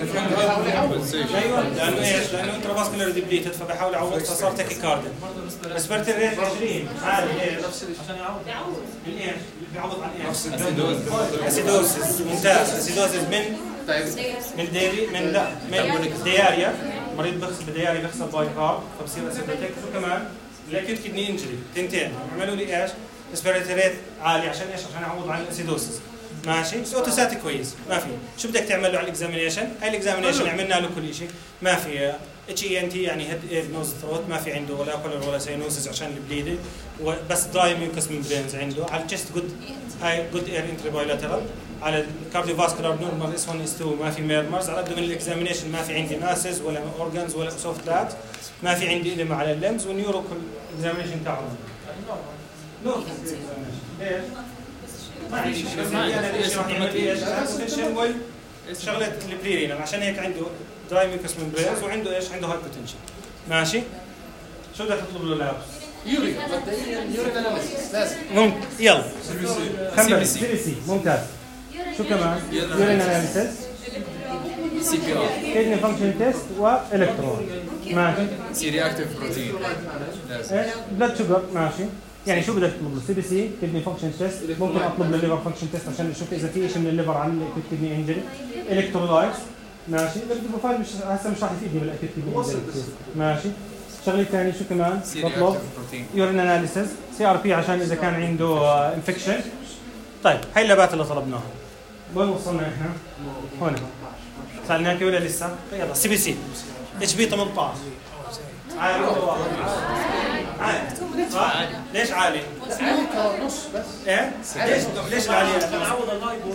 ايوه لانه ايش؟ لانه انترافاسكولار ديبليتد فبحاول اعوض فصار تاكي كارديا. ريسبيرتوري ريت عشرين عالي ليه؟ عشان يعوض يعوض من ايش؟ بيعوض عن ايش؟ اسيدوزس. ممتاز. اسيدوزس من من ديري من لا من دياريا. مريض بخسر بدياريا بخسر باي كارب فبصير اسيدوتيك. شو كمان؟ الاكيوت كدني انجري تنتين عملوا لي ايش؟ ريسبيرتوري ريت عالي عشان ايش؟ عشان اعوض عن الاسيدوزس. ماشي بس اوتوساتي كويس ما في. شو بدك تعمل له على الاكزامينيشن؟ هاي الاكزامينيشن عملنا له كل شيء ما في اتش اي ان تي يعني هيد اير نوز ثروت ما في عنده ولا كولر ولا ساينوسز عشان البليدنج وبس دراي ميوكس ممبرينز عنده. على الجست جود هاي جود اير انتري بايلاترال. على الكارديو فاسكولار نورمال اس واحد اس اثنين ما في ميرمرز. على قد من الاكزامينيشن ما في عندي ماسز ولا اورجنز ولا سوفت لابس ما في عندي إلما على اللمز. والنيورو الاكزامينيشن تاعهم نورمال ليش؟ ما عندي شيء بس انا ليش راح يعمل لي ايش؟ بوتنشل شغله البريرينال عشان هيك عنده دراي ميوكس ممبرينز وعنده ايش؟ عنده هاي بوتنشل. ماشي؟ شو بدك تطلب له لابس؟ يوري مبدئيا يوري اناليسيس لازم. ممكن يلا خمسة سي بي سي ممتاز. شو كمان؟ يورين اناليسيس سي بي ار كدني فانكشن تيست والكترون. ماشي. سي رياكتيف بروتين بلاد شوجر ماشي. يعني شو بدك تطلب له؟ سي بي سي كدني فانكشن تيست ممكن اطلب له ليفر فانكشن تيست عشان اشوف اذا في شيء من الليفر عن الاكيوت كدني انجري. الكترولايتس ماشي. البروفايل مش هسه مش راح يفيدني بالاكيوت كدني انجري ماشي. شغله ثانيه شو كمان؟ بطلب يورين اناليسيس سي ار بي عشان اذا كان عنده انفكشن. طيب هاي اللابات اللي طلبناها وين وصلنا احنا؟ هون سالناك ولا لسه؟ يلا سي بي سي اتش بي ثمانية عشر عالي ولا واطي؟ عالي صح؟ ليش عالي؟ عالي نص بس. ايه؟ ليش ليش العالي؟ نعوض اللايبو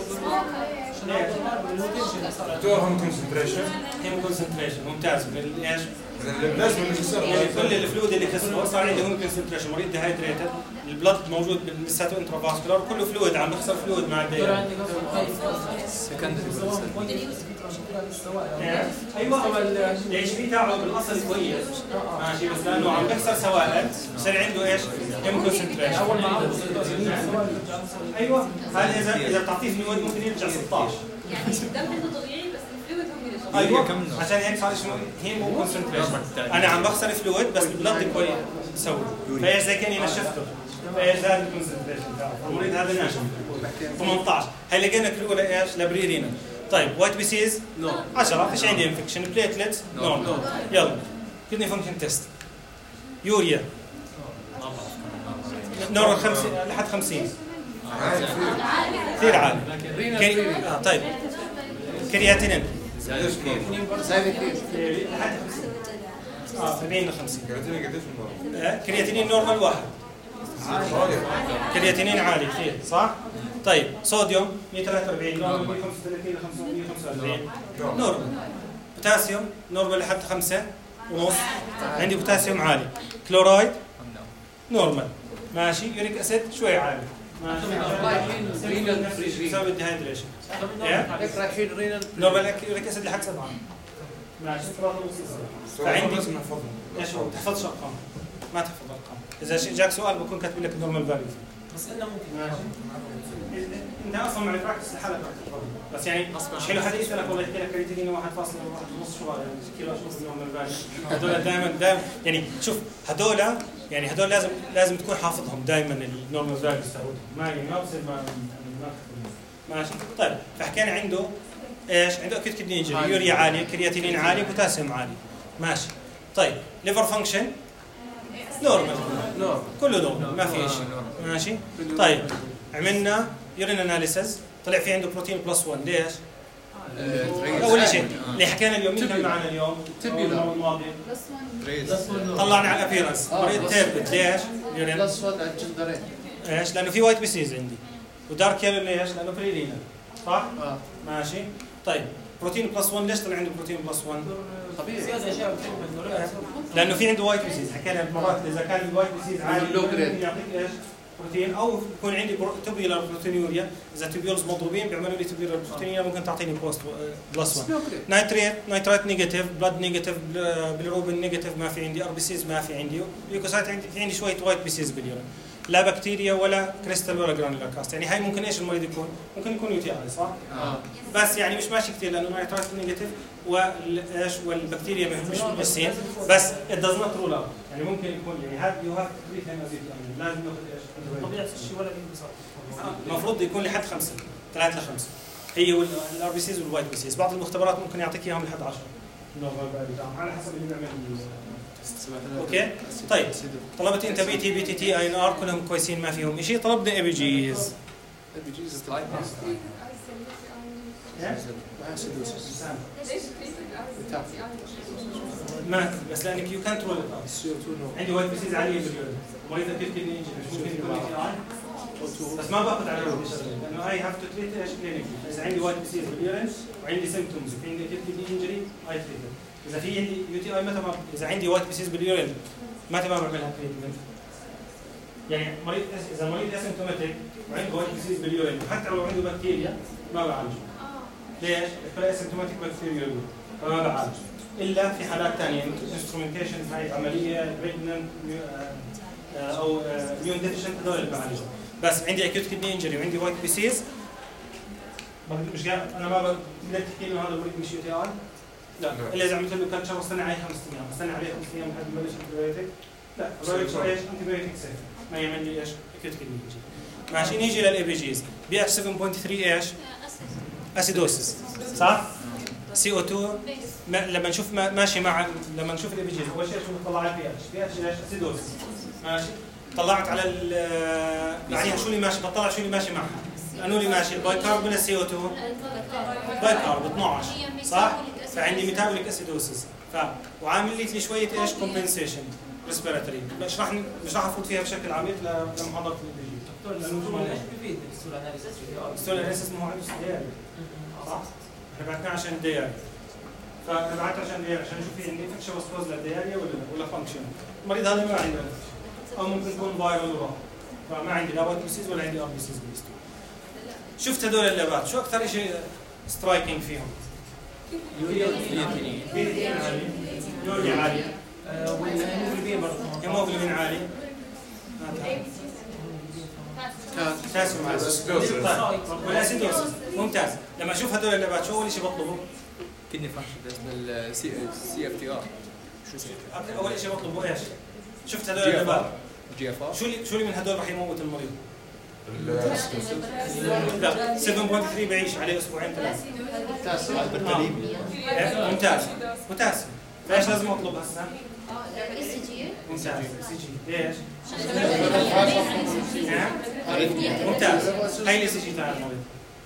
دكتور هم كونسنتريشن هيم كونسنتريشن ممتاز. ايش؟ لازم نكسر يعني كل الفلويد اللي كسره صار عندي هيم كونسنتريشن. مريض ديهايدريتد البلد موجود بالمساتو انترافاسكولار كله فلويد عم بخسر فلويد مع الديار. ايوه الاتش بي تاعه بالاصل كويس ماشي بس لانه عم بخسر سوائل بصير عنده ايش؟ هيم كونسنتريشن. اول ما ايوه هذا اذا اذا بتعطيه فلويد ممكن يرجع ستة عشر. يعني الدم عنده طبيعي بس الفلويد هم اللي شغال. ايوه عشان هيك صار اسمه هيمو كونسنتريشن. انا عم بخسر فلويد بس البلد كويس سوي فايش زي كاني نشفته فايش زاد الكونسنتريشن تاعه. المريض هذا ناشف ثمانية عشر. هي لقينا كلوه ايش؟ لابريرينا. طيب وايت بي سيز عشرة فيش عندي انفكشن. بليتلت نورمال. يلا كدني فانكشن تيست يوريا نورمال خمسين لحد خمسين كثير عالي. كري... آه طيب كرياتينين زايد كثير لحد اه أربعين ل خمسين. كرياتينين قديش النهارده؟ كرياتينين نورمال واحد. كرياتينين عالي كثير صح؟ طيب صوديوم مية وثلاثة وأربعين نورمال مية وخمسة وثلاثين ل خمسمية وخمسة وأربعين نورمال. بوتاسيوم نورمال لحد خمسة ونص عندي بوتاسيوم عالي. كلورايد نورمال ماشي. يوريك اسيد شوي عالي ماشي بسبب الديهايدريشن. رايحين رينال نورمال يوريك اسيد لحد سبعة ماشي. فعندي ايش هو؟ تحفظش ارقام ما تحفظ ارقام. اذا جاك سؤال بكون كاتب لك النورمال فاليو بس انه ممكن ماشي. انت اصلا مع البراكتس لحالك بس يعني مش حلو حدا يسالك والله يحكي لك كرياتينين واحد فاصلة واحد ونص شو هذا كيلو اشوف النورمال فاليو. هذول دائما دائما يعني شوف هذول يعني هذول لازم لازم تكون حافظهم دائما النورمال فاليو تاعهم ما يعني ما بصير ما ما ماشي. طيب فحكينا عنده ايش؟ عنده اكيد كدني انجري يوريا عالي كرياتينين عالي بوتاسيوم عالي ماشي. طيب ليفر فانكشن نورمال كله نورمال ما في شيء ماشي. طيب عملنا يورين اناليسيس طلع في عنده بروتين بلس واحد ليش؟ اول شيء اللي حكينا اليوم مين كان معنا اليوم؟ تبيولا الماضي طلعنا على الابيرنس مريض تيربت ليش؟ يورين بلس واحد على الجندرين ايش؟ لانه في وايت بيسيز عندي. ودارك يلو ليش؟ لانه بري رينال. صح؟ اه ماشي. طيب بروتين بلس واحد ليش طلع عنده بروتين بلس واحد؟ طبيعي. زياده اشياء بتعمل لانه في عنده وايت بيسيز، حكينا مرات اذا كان الوايت بيسيز عالي اللو جريد. ممكن يعطيك ايش؟ بروتين، او يكون عندي توبيولار بروتينيوريا، اذا توبيولز مضروبين بيعملوا لي توبيولار بروتينيوريا ممكن تعطيني بوست بلس واحد. نايتريت نايتريت نيجاتيف، بلاد نيجاتيف، بليروبين نيجاتيف ما في عندي، ار بي سيز ما في عندي، ليوكوسايت عندي، في عندي شويه وايت بيسيز باليورين. لا بكتيريا ولا كريستال ولا جرانيولار كاست، يعني هاي ممكن ايش المريض يكون؟ ممكن يكون يو تي اي صح؟ اه بس يعني مش ماشي كثير لانه نايتريت نيجاتيف والايش والبكتيريا مش مبسين، بس it does not rule out، يعني ممكن يكون يعني هذا يو هاف تو تريت هيم از لازم ياخذ ايش؟ طبيعه الشيء ولا بينبسط. المفروض يكون لحد خمسه، ثلاث لخمسه. هي والار بي سيز والوايت بي سيز، بعض المختبرات ممكن يعطيك اياهم لحد عشرة. على حسب اللي بيعمل. اوكي؟ طيب طلبت انت بي تي بي تي تي اي ان ار كلهم كويسين ما فيهم شيء، طلبنا اي بي جيز. ما بس لانك يو كانت رول عندي وايت بي سيز عاليه باليورين، مريض كيف كدني انجري مش ممكن يكون تي اي، بس ما باخذ على الروح لانه اي هاف تو تريت ايش كلينيكلي. اذا عندي وايت بي سيز باليورين وعندي سيمبتومز وفي عندي كيف كدني انجري اي تريت. اذا في عندي يو تي اي متى ما اذا عندي وايت بي سيز باليورين متى ما بعملها تريتمنت. يعني مريض اذا مريض اسيمتوماتيك وعنده وايت بي سيز باليورين وحتى لو عنده بكتيريا ما بعالجه. ليش؟ الكلا اسيمتوماتيك بكتيريا فما بعالج الا في حالات ثانيه انسترومنتيشن هاي عمليه بريجننت او ميون ديفيشنت هذول اللي بعالجهم. بس عندي اكيوت كدني انجري وعندي وايت بي سيز مش قاعد انا ما بقدر تحكي انه هذا المريض مش يو تي اي؟ لا الا اذا عملت له كلتشر واستنى عليه خمس ايام، استنى عليه خمس ايام لحد ما يبلش انتيبيوتيك. لا البيوتيك ايش؟ انتيبيوتيك سيف ما يعمل لي ايش؟ اكيوت كدني انجري. ماشي نيجي للاي بي جيز. بي اتش سبعة فاصلة ثلاثة ايش؟ اسيدوسيس صح؟ سي او اثنين لما نشوف ماشي مع لما نشوف الاي بي جيز اول شيء شو نطلع على البي اتش، بي اتش ايش؟ اسيدوسيس. ماشي طلعت على بعدين شو اللي ماشي؟ بطلع شو اللي ماشي معها؟ انو اللي ماشي الباي كارب ولا سي او اثنين؟ باي كارب اثنعش صح؟ فعندي ميتابوليك اسيدوسيس ف وعامل لي شويه ايش؟ كومبنسيشن ريسبيراتوري. مش راح مش راح افوت فيها بشكل عميق لمحاضره الاي بي جي. دكتور ايش بيفيد الستول اناليسيس؟ الستول اناليسيس ما هو عنده دياري صح؟ احنا بعثناه عشان الدياري. فانا بعثت عشان الدياري عشان نشوف في عندي انفكشن سبوز للدياري ولا ولا فانكشن. المريض هذا ما عنده او ممكن يكون فايرال وراح. فما عندي لا وايت بي سيز ولا عندي ار بي سيز بالستول. شفت هذول اللابات شو اكثر شيء سترايكينج فيهم؟ يوريا عالي يوريا عاليه والهيموجلوبين برضه هيموجلوبين عالي بوتاسيوم عالي والاسيدوسيس ممتاز. لما اشوف هذول اللابات شو اول شيء بطلبه؟ كدني فانكشن بالسي سي اف تي ار. شو سي اول شيء بطلبه ايش؟ شفت هذول اللابات جي اف ار شو اللي شو اللي من هذول راح يموت المريض؟ لا سبعة فاصلة ثلاثة بعيش عليه اسبوعين ثلاثه. ممتاز بوتاسيوم. فايش لازم اطلب هسه؟ ممتاز سي جي. ليش؟ ممتاز. هاي الاي سي جي تاع المريض.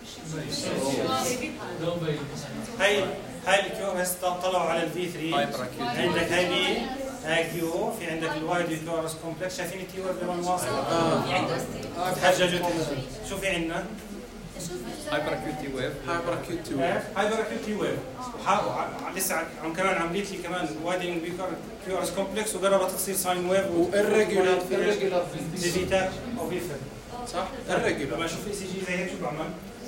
هاي هاي الكيو اس طلعوا على الفي ثلاثة. عندك هاي بي هاي كيو في عندك الوايد يوتورس كومبلكس. شايفين الكيو اف لما واصل؟ اه تحججوا شو في عندنا؟ هايبر اكيوتي ويف هايبر اكيوتي ويف هايبر اكيوتي ويف. لسه عم كمان عملت لي كمان وايدنج كيو ارس كومبلكس وقربت تصير ساين ويف والريجولار الريجولار ديفيتا او فيفا صح؟ لما الريجولار اشوف اي سي جي زي هيك شو بعمل؟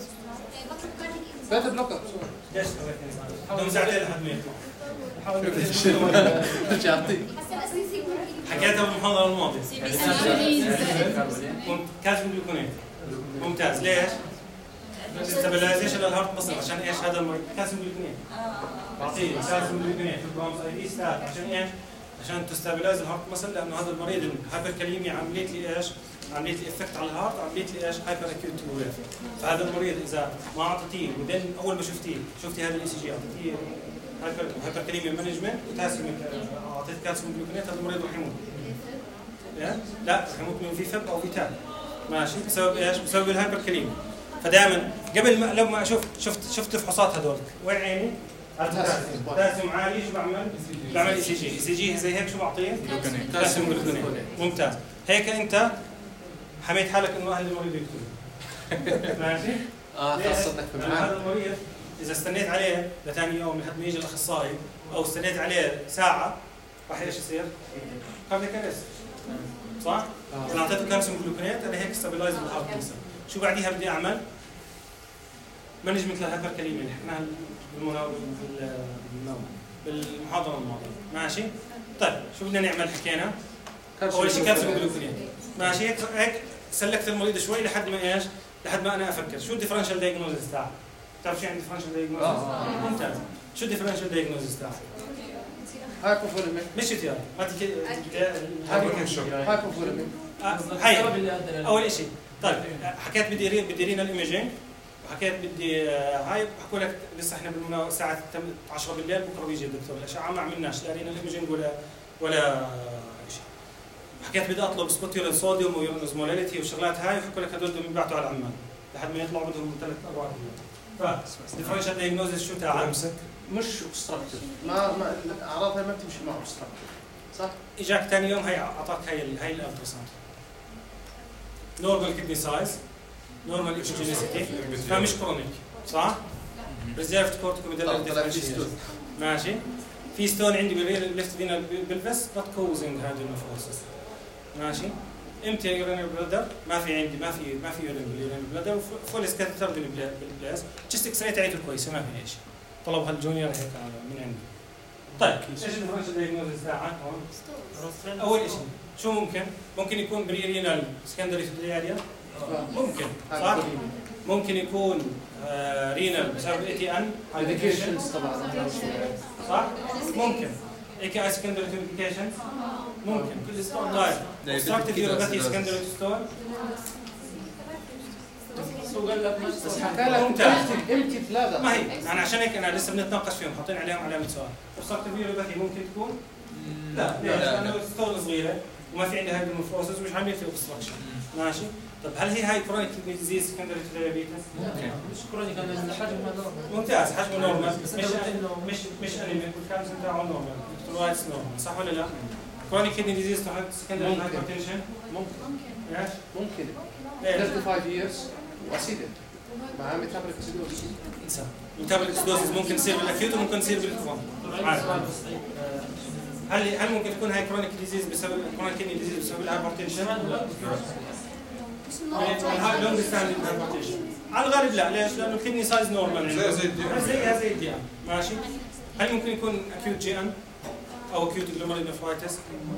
بيتا بلوكر ليش سويت بدهم ساعتين لحد ما يطلع. بحاول ايش يعطيك؟ حكيتها بالمحاضره الماضيه. كالسيوم جلوكونات ممتاز. ليش؟ ستابلايزيشن للهارت مصر عشان ايش؟ هذا المريض كالسيوم جلوكونات بعطيه كالسيوم جلوكونات في البرونز اي بي ستات عشان ايش؟ عشان تستابلايز الهارت مصر لانه هذا المريض الهايبركاليميا عملت لي ايش؟ عملت لي افكت على الهارت عملت لي ايش؟ هايبر اكيوت ويف. فهذا المريض اذا ما اعطيتيه وبعدين اول ما شفتيه شفتي هذا الاي سي جي اعطيتيه هايبر هايبركاليميا مانجمنت وتاسيوم اعطيت كالسيوم جلوكونات هذا المريض راح يموت. لا راح يموت من في فب او في تاب. ماشي بسبب ايش؟ بسبب الهايبركاليميا. فدائما قبل ما لما اشوف شفت شفت الفحوصات هذول وين عيني؟ بوتاسيوم عالي شو بعمل؟ بعمل اي سي جي، اي سي جي زي هيك شو بعطيه؟ كالسيوم جلوكونات. ممتاز. هيك انت حميت حالك انه اهل المريض يكتبوا. ماشي؟ اه خاصه انك في لأن هذا المريض اذا استنيت عليه لثاني يوم لحد ما يجي الاخصائي او استنيت عليه ساعه راح ايش يصير؟ كاردياك ارست. صح؟ انا اعطيته كالسيوم جلوكونات انا هيك ستابلايز بالهارت كنسر. شو بعديها بدي اعمل؟ مانجمنت للهايبركاليميا اللي حكيناها بالمحاضره الماضيه. ماشي؟ طيب شو بدنا نعمل حكينا؟ اول شيء كالسيوم جلوكونات. ماشي هيك هيك سلكت المريض شوي لحد ما ايش؟ لحد ما انا افكر شو الديفرنشال دايجنوزس تاعه؟ بتعرف شو يعني ديفرنشال دايجنوزس؟ ممتاز. شو الديفرنشال دايجنوزس تاعه؟ هايبوفوليميك مش تيار ما تجي هايبوفوليميك هاي اول شيء. طيب حكيت بدي ري بدي رينا الايميجينج وحكيت بدي هاي بحكوا لك لسه احنا بالمناوبه الساعه عشرة بالليل بكره بيجي الدكتور الاشعه ما عملناش لا رينا الايميجينج ولا ولا شيء. حكيت بدي اطلب سبوتيول صوديوم ويورنوزمولاليتي والشغلات هاي وحكوا لك هدول بدهم يبعتوا على عمان لحد ما يطلعوا بدهم من ثلاث اربع ايام. ف ديفرنشال دايجنوزس شو تاعها؟ مش اوبستراكتيف ما ما اعراضها ما بتمشي مع اوبستراكتيف صح؟ اجاك ثاني يوم هي اعطاك هي هي الالتراساوند. نورمال كدني سايز نورمال اكسجينيسيتي فمش كرونيك صح؟ ريزيرفد كورتيكوميدالري ديفرنشيشن ماشي؟ في ستون عندي بالليفت فينا بالفس نوت كوزنج هايدرونيفروسس ماشي؟ امتى يورينال بلادر؟ ما في عندي ما في ما في يورينال بلادر فوليس كاتر بالبلاس تشست اكس راي تاعته كويسه ما في شيء. طلبها الجونيور هيك من عندي. طيب ايش الديفرنشال دايجنوزس تاعها هون؟ اول شيء شو ممكن؟ ممكن يكون بري رينال سكندري فيلياريا ممكن صح؟ ممكن يكون آه رينال بسبب اي تي ان ميديكيشنز طبعا صح؟ ممكن اي كي اي سكندري ميديكيشن ممكن كل ستون طيب obstructive uropathy secondary ستون بس حكى لك امتى بلادر ما هي انا عشان هيك انا لسه بنتناقش فيهم حاطين عليهم علامه سؤال. obstructive uropathy ممكن تكون؟ لا ليش؟ لانه ستون صغيره وما في عندها هايدروفروسس ومش عاملين في اوبستراكشن ماشي؟ طب هل هي هاي كرونيك كدني ديزيز سكندري تو دايابيتس؟ ممكن مش كرونيك انا حجمها نورمال ممتاز حجمه نورمال مش مش مش انيميك والكالسيوم تاعه نورمال الكترولايتس نورمال صح ولا لا؟ كرونيك كدني ديزيز سكندري هايبرتنشن ممكن ايش؟ ممكن ليش؟ خمسة وثلاثين years واسيدك مع ميتابوليك اسيدوز انسى ميتابوليك اسيدوز ممكن يصير بالاكيوت وممكن يصير بالكرونيك هل هل ممكن تكون هاي كرونيك ديزيز بسبب كرونيك كدني ديزيز بسبب الهايبرتنشن؟ هاي لونج ستاندينج هايبرتنشن على الغالب لا ليش؟ لانه الكدني سايز نورمال زي زي الدي زيها زي الدي ام ماشي؟ هل ممكن يكون اكيوت جي ان او اكيوت جلوميرولونيفرايتس؟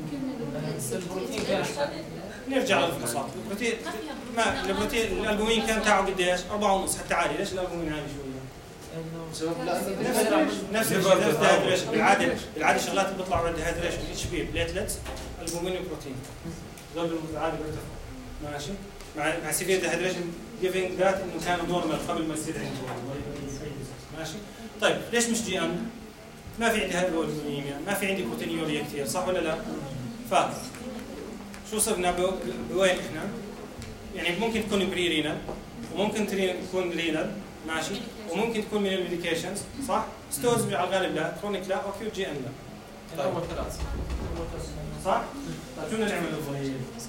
نرجع للفحوصات البروتين ما البروتين الالبومين كان تاعه قديش؟ أربعة ونص حتى عالي ليش الالبومين عالي شويه؟ بسبب نفس الشيء نفس الديهايدريشن بالعاده بالعاده شغلات اللي بيطلعوا من الديهايدريشن اتش بي بليتلتس البومين وبروتين دول بالعاده بيرتفعوا ماشي مع مع سيفير ديهايدريشن جيفينج ذات انه كانوا نورمال قبل ما يصير عنده ماشي طيب ليش مش جي ان؟ ما في عندي هايبوغليكيميا ما في عندي بروتينيوريا كثير صح ولا لا؟ ف شو صرنا بوين احنا؟ يعني ممكن تكون بري رينال وممكن تكون رينال ماشي وممكن تكون من الميديكيشنز صح؟ ستوز على الغالب لا كرونيك لا واكيوت جي ان لا اول ثلاث صح؟ طيب شو بدنا نعمل بالضبط؟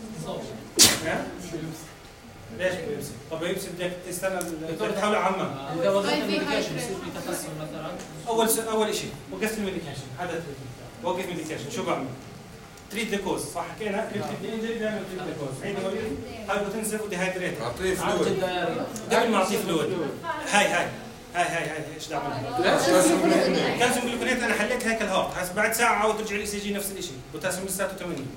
ليش بيبسي؟ طب بيبسي بدك تستنى تحاول عمها اذا وقفت الميديكيشن يصير في تحسن مثلا اول س... اول شيء وقفت الميديكيشن هذا التريتمنت وقف ميديكيشن شو بعمل؟ تريد ذا كوز صح حكينا تريد ذا انجري بيعمل تريد ذا كوز عندي مريض هايبوتنسيف وديهايدريتد اعطيه فلويد قبل ما اعطيه فلويد هاي هاي هاي هاي هاي ايش دعم كالسيوم جلوكونات انا حليت هيك الهارت هسه بعد ساعه عاود ترجع الاي سي جي نفس الشيء بوتاسيوم لساته ثمانين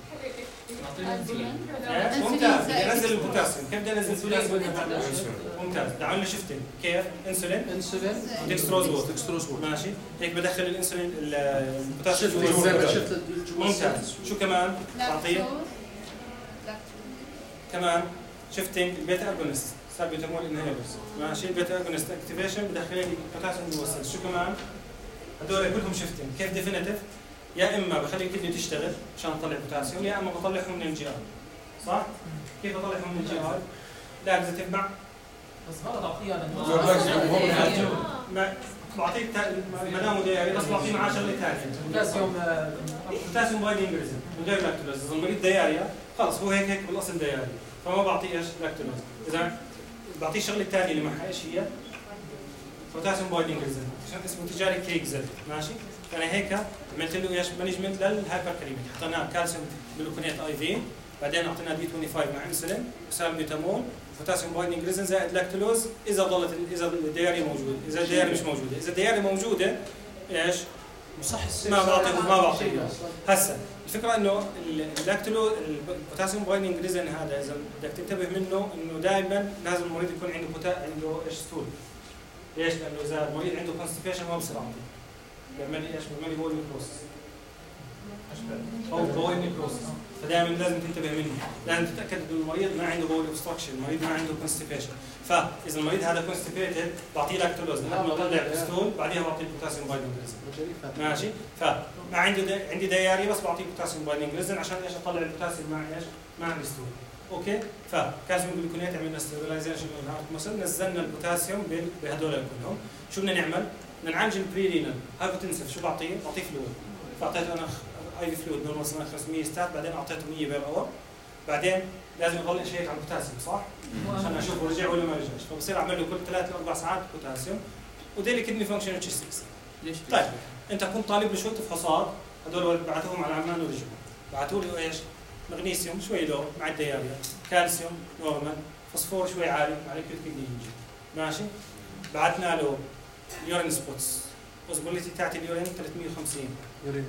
ممتاز بدي انزل البوتاسيوم كيف بدي انزل البوتاسيوم ممتاز دعوا لنا شفتين كيف انسولين انسولين ديكستروز ووتر ديكستروز ووتر ماشي هيك بدخل الانسولين البوتاسيوم شفت جوا شفت ممتاز شو كمان بعطيه كمان شفتين البيتا اجونست سالبيوتامول انهيلرز ماشي البيتا اجونست اكتيفيشن بدخل لي البوتاسيوم جوا السيل شو كمان هذول كلهم شفتين كيف ديفينيتيف يا اما بخلي الكدني تشتغل عشان اطلع بوتاسيوم يا اما بطلعهم من الجي ار صح؟ كيف اطلعهم من الجي ار؟ لاكزيتيف مع بس غلط اعطيها ما بعطيه ما دام دايري بس بعطيه معاه شغله ثانيه بوتاسيوم بوتاسيوم بايندينج ريزن من غير لاكتوز المريض دياريا خلص هو هيك هيك بالاصل دياري فما بعطيه ايش؟ لاكتولوز. اذا بعطيه الشغله الثانيه اللي معها ايش هي؟ بوتاسيوم بايندينج ريزن عشان اسمه تجاري كيك زد ماشي؟ فانا هيك عملت له ايش؟ مانجمنت للهايبر كاليميك، حطيناه كالسيوم جلوكونات اي في، بعدين اعطيناه دي خمسة وعشرين مع انسولين وسالبيوتامول بوتاسيوم بايندينج ريزن زائد لاكتولوز اذا ظلت اذا الدياري موجوده، اذا الدياري مش موجوده، اذا الدياري موجوده ايش؟ صح ما بعطيه ما بعطيه هسه الفكره انه اللاكتولو البوتاسيوم بايندينج ريزن هذا اذا بدك تنتبه منه انه دائما لازم المريض يكون عنده بوتا عنده ايش ستول. ليش؟ لانه اذا المريض عنده كونستيبيشن ما بصير اعطيه. بيعمل لي ايش؟ بيعمل لي بول نيكروسس. او بول نيكروسس. فدائما لازم تنتبه منه، لازم تتاكد انه المريض ما عنده بول اوبستراكشن، المريض ما عنده كونستيبيشن. فاذا المريض هذا كونستيبيتد بعطيه لاكتولوز لحد ما يطلع الستول، بعديها بعطيه البوتاسيوم بايندينج ريزن. ماشي؟ فما عندي دا عندي دياري بس بعطيه بوتاسيوم بايندينج ريزن عشان ايش؟ اطلع البوتاسيوم مع ايش؟ مع الستول. اوكي؟ فكالسيوم جلوكونات عملنا ستابلايزيشن للهارت مسل، نزلنا البوتاسيوم بهذول كلهم. شو بدنا نعمل؟ بدنا نعالج البري رينال هايبوتنسف. شو بعطيه؟ بعطيه فلويد. فاعطيته انا اي في فلويد نورمال خمسمية ستات، بعدين اعطيته مية بير اور، بعدين لازم يضل شيك على البوتاسيوم صح؟ عشان اشوف رجع ولا ما رجعش، فبصير اعمل له كل ثلاث لاربع ساعات بوتاسيوم وديلي كدني فانكشن اتش ستة. ليش؟ طيب انت كنت طالب له شويه فحوصات، هذول بعثوهم على عمان ورجعوا، بعثوا له ايش؟ مغنيسيوم شوي لو مع الدياريا، كالسيوم نورمال، فوسفور شوي عالي مع الكيوت كدني يجي. ماشي؟ بعثنا له اليورين سبوتس، البوزيبيليتي تاعت اليورين ثلاثمية وخمسين. يورين.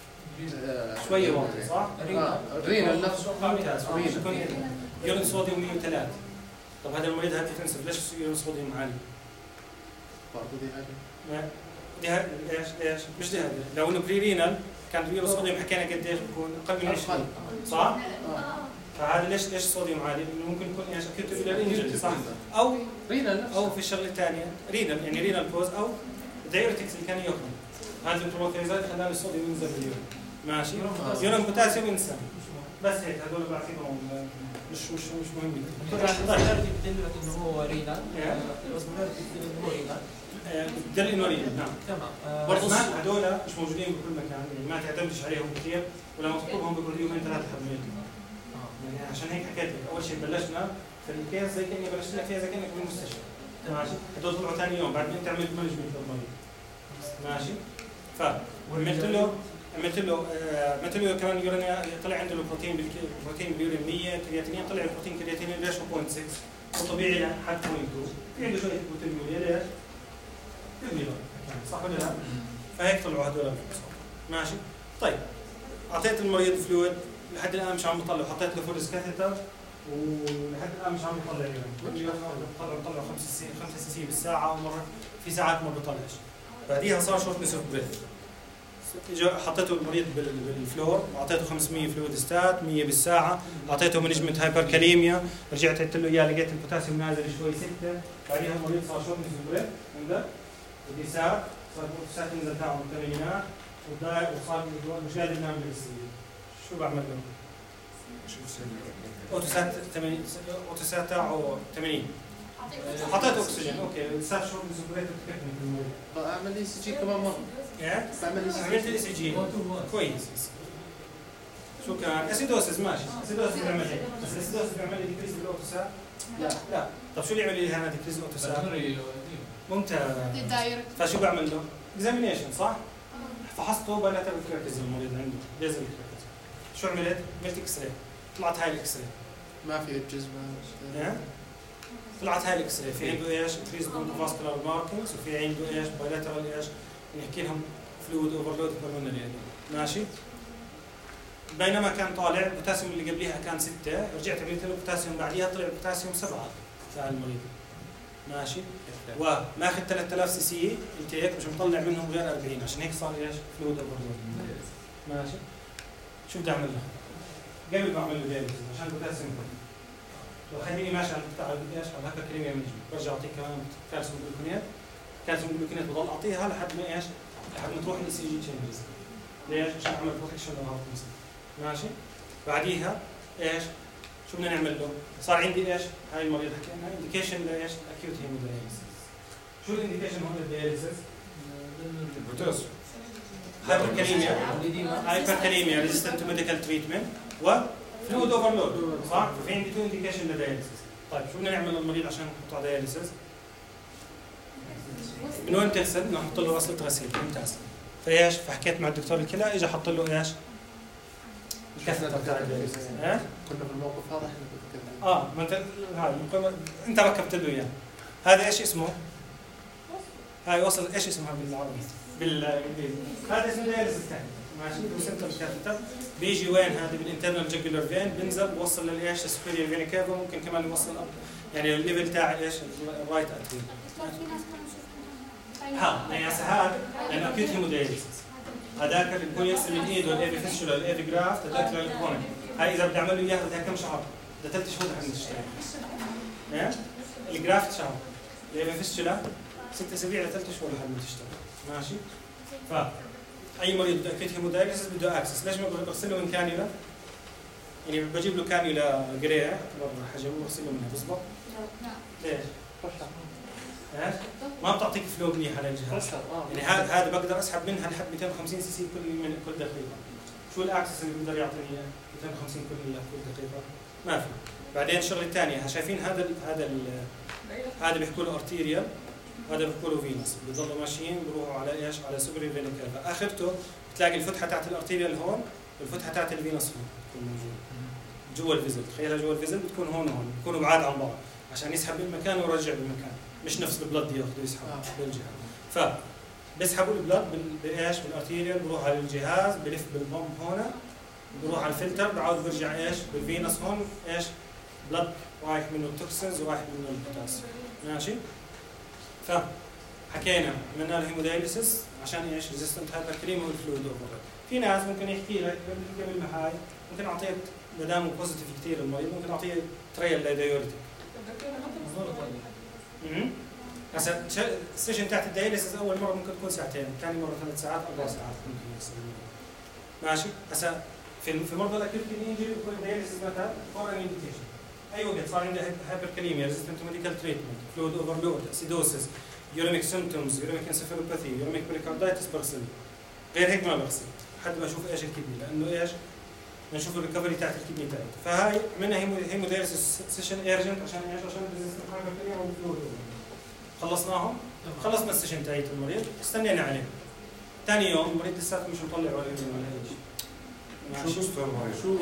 شويه واطي صح؟ رينا نفسه ممتاز. يورين صوديوم مية وثلاثة. طب هذا المريض هايبوتنسف ليش يورين صوديوم عالي؟ برضه دي حاجه. دي ها- ايش ايش؟ مش دي هذا، لو انه بري رينال كان اليورين صوديوم حكينا قديش بكون اقل من عشرين صح؟ فهذا ليش ليش الصوديوم عالي؟ لانه ممكن يكون ايش؟ اكيوت رينال انجري صح؟ او رينا نفسه. او في الشغله الثانيه رينال يعني رينال كوز او دايوريتكس اللي كان ياخذ هذا البروتيزات خلى الصوديوم ينزل باليورين. ماشي؟ يورين بوتاسيوم ينزل بس هيك هذول بعطيهم مش مش مش مهم. الأوزمولاريتي بتدل لك إنه هو رينال. الأوزمولاريتي بتدل إنه هو رينال. بتدل انه رينال نعم. تمام. برضه ما هذول مش موجودين بكل مكان، يعني ما تعتمدش عليهم كثير، ولما تطلبهم بكل يومين ثلاثه حبميل. يعني عشان هيك حكيت لك اول شيء بلشنا في الكيس زي كاني بلشت لك فيها زي كانك بالمستشفى. ماشي؟ هذول طلعوا ثاني يوم بعد ما انت عملت مانجمنت للمريض. ماشي؟ فعملت له عملت له آه، عملت له كمان يورين طلع عنده البروتين بالبروتين باليورين مية، كرياتينين طلع البروتين كرياتينين ليش هو صفر فاصلة ستة وطبيعي حد صفر فاصلة اثنين، في عنده شويه بروتين ليش؟ كمية صح ولا لا؟ فهيك طلعوا هذول الفحوصات. ماشي؟ طيب اعطيت المريض فلويد لحد الان مش عم بطلع، حطيت له فورس كاثيتر ولحد الان مش عم بطلع يورين، كل يوم بطلع بطلع خمسة سي خمسة سي بالساعه ومره في ساعات ما بطلعش. بعديها صار شورتنس اوف بريث. حطيته المريض بالفلور واعطيته خمسمية فلويد ستات مية بالساعه، اعطيته مانجمنت هايبر كاليميا، رجعت قلت له اياه لقيت البوتاسيوم نازل شوي ستة، بعديها المريض صار شورتنس اوف بريث عندك وديسات، صار الساعه تنزل تاعه من الثمانينات وضايق وصار مش قادر ينام بالسرير. شو بعمل له؟ اوتوسات ثمانين اوتوسات تاعه ثمانين. حطيت اكسجين اوكي، الساعه شورتنس اوف بريث بتكفني في المريض. اعمل اي سي جي كمان مره. ايه؟ بعمل اي سي عملت جي. اي سي جي كويس. شو كان؟ اسيدوسس ماشي، اسيدوسس بيعمل هيك، بس الاسيدوسس بيعمل لي ديكريز بالاوتوسات؟ لا لا، طب شو اللي يعمل لي هنا ديكريز بالاوتوسات؟ ممتاز. فشو بعمل له؟ اكزامينيشن صح؟ فحصته بايلاترال كيرتز المريض عنده، بيزل كيرتز. شو عملت؟ عملت اكس راي، طلعت هاي الاكس راي. ما في جزمه. ايه؟ طلعت هاي الاكس راي، في عنده ايش؟ انكريز بونكوفاسكولار ماركينجز وفي عنده ايش؟ بايلاترال ايش؟ نحكي لهم فلويد اوفرلود بالمونري يعني. ماشي؟ بينما كان طالع البوتاسيوم اللي قبليها كان ستة، رجعت عملت له بوتاسيوم بعديها طلع البوتاسيوم سبعة تاع المريض. ماشي؟ وماخذ ثلاثة آلاف سي سي انتيك مش مطلع منهم غير أربعين، عشان هيك صار ايش؟ فلويد اوفرلود. ماشي؟ شو بدي اعمل له؟ قبل ما اعمل له دايليسيس عشان البوتاسيوم لو خليني ماشي على البتاع ايش؟ على هكا كلمه من برجع اعطيه كمان كالسيوم جلوكونات، كالسيوم جلوكونات بضل اعطيها لحد ما ايش؟ لحد ما تروح الاي سي جي تشينجز. ليش؟ عشان اعمل بروتكشن للهارت مسل. ماشي؟ بعديها ايش؟ شو بدنا نعمل له؟ صار عندي ايش؟ هاي المريض حكينا انديكيشن لايش؟ اكيوت هيموداياليسيس. شو الانديكيشن هون للدياليسيس؟ البوتاسيوم. هايبركاليميا هايبركاليميا ريزيستنت تو ميديكال تريتمنت و فلويد اوفرلود صح؟ ففي عندي تو انديكيشن للدياليسيس. طيب شو بدنا نعمل للمريض عشان نحطه على دياليسيس؟ من وين تغسل؟ بدنا نحط له وصلة غسيل. ممتاز. فايش؟ فحكيت مع الدكتور الكلى اجى حط له ايش؟ الكثره تبع الدياليسيس. ها؟ كنا في الموقف هذا احنا بنتكلم. اه ما انت هذا انت ركبت له اياه. هذا ايش اسمه؟ هاي وصل ايش اسمها بالعربي؟ بالانجليزي. هذا اسمه دياليسيس ثاني. ماشي بسنتر الكاثيتر بيجي وين هذا بالانترنال جاكولار فين بينزل بوصل للايش سبيريور فيني كيفا ممكن كمان يوصل اب يعني الليفل تاع ايش الرايت اتريوم. ها يعني هسه هذا لانه اكيد هيمودايليسيس هذاك اللي بيكون يغسل من ايده الايفي فيستولا الايفي جرافت هذاك للكونيك هاي اذا بدي اعمل له اياها بدها كم شهر؟ بدها ثلاث شهور لحد تشتغل. ايه الجرافت شهر الايفي فيستولا ست اسابيع لثلاث شهور لحد ما تشتغل. ماشي؟ ف اي مريض بده اكيد هيمودايليسيس بده اكسس ليش ما بغسله من كانيولا؟ يعني بجيب له كانيولا جري اكبر حجم وبغسله منها بزبط؟ ليش؟ ايش؟ ما بتعطيك فلو منيحه للجهاز. يعني هذا هذا بقدر اسحب منها لحد مئتين وخمسين سي سي كل من كل دقيقه. شو الاكسس اللي بيقدر يعطيني اياه؟ مئتين وخمسين كل كل دقيقه؟ ما في. بعدين الشغله الثانيه شايفين هذا ال هذا ال هذا بيحكوا له ارتيريال هذا بيحكوا له فينوس بيضلوا ماشيين بيروحوا على ايش؟ على سوبر فينا كيفا اخرته بتلاقي الفتحه تاعت الارتيريال هون والفتحه تاعت الفينوس هون بتكون موجوده جوا الفيزل. تخيلها جوا الفيزل بتكون هون وهون بيكونوا بعاد عن بعض عشان يسحب بالمكان ويرجع بالمكان مش نفس البلد ياخذوا يسحب بالجهه. ف بيسحبوا البلد بايش؟ بالارتيريال بروح على الجهاز بلف بالبومب هون بروح على الفلتر بعود برجع ايش؟ بالفينوس هون ايش؟ بلد رايح منه التوكسينز ورايح منه البوتاسيوم. ماشي؟ ف حكينا عملنا له هيمودايليسيس عشان ايش؟ ريزيستنت هايبركليميا والفلويد اوفر. في ناس ممكن يحكي لك قبل ما هاي ممكن اعطيه ما دام بوزيتيف كثير المريض ممكن اعطيه تريال دايوريتيك. امم هسه السيشن تاعت الدايليسيس اول مره ممكن تكون ساعتين، ثاني مره ثلاث ساعات، اربع ساعات ممكن يصير. ماشي؟ هسه في في مرضى الاكيوت كدني انجري بيكون الدايليسيس متى؟ فور ان انديكيشن. اي وقت صار عنده هايبركاليميا، ريزيستنت تو ميديكال تريتمنت، فلويد اوفرلود، اسيدوسيس، يوريميك سيمبتومز، يوريميك انسفالوباثي، يوريميك بريكاردايتس بغسل. غير هيك ما بغسل لحد ما اشوف ايش الكدني لانه ايش؟ نشوف الريكفري تاعت الكدني تاعته. فهاي عملنا هيمودايليسيس سيشن ايرجنت عشان ايش؟ عشان ريزيستنت هايبركاليميا والفلويد اوفرلود. خلصناهم خلصنا السيشن تاعت المريض استنينا عليه. ثاني يوم المريض لساته مش مطلع ولا يمين ولا اي شيء. شو مستوى المريض؟ شو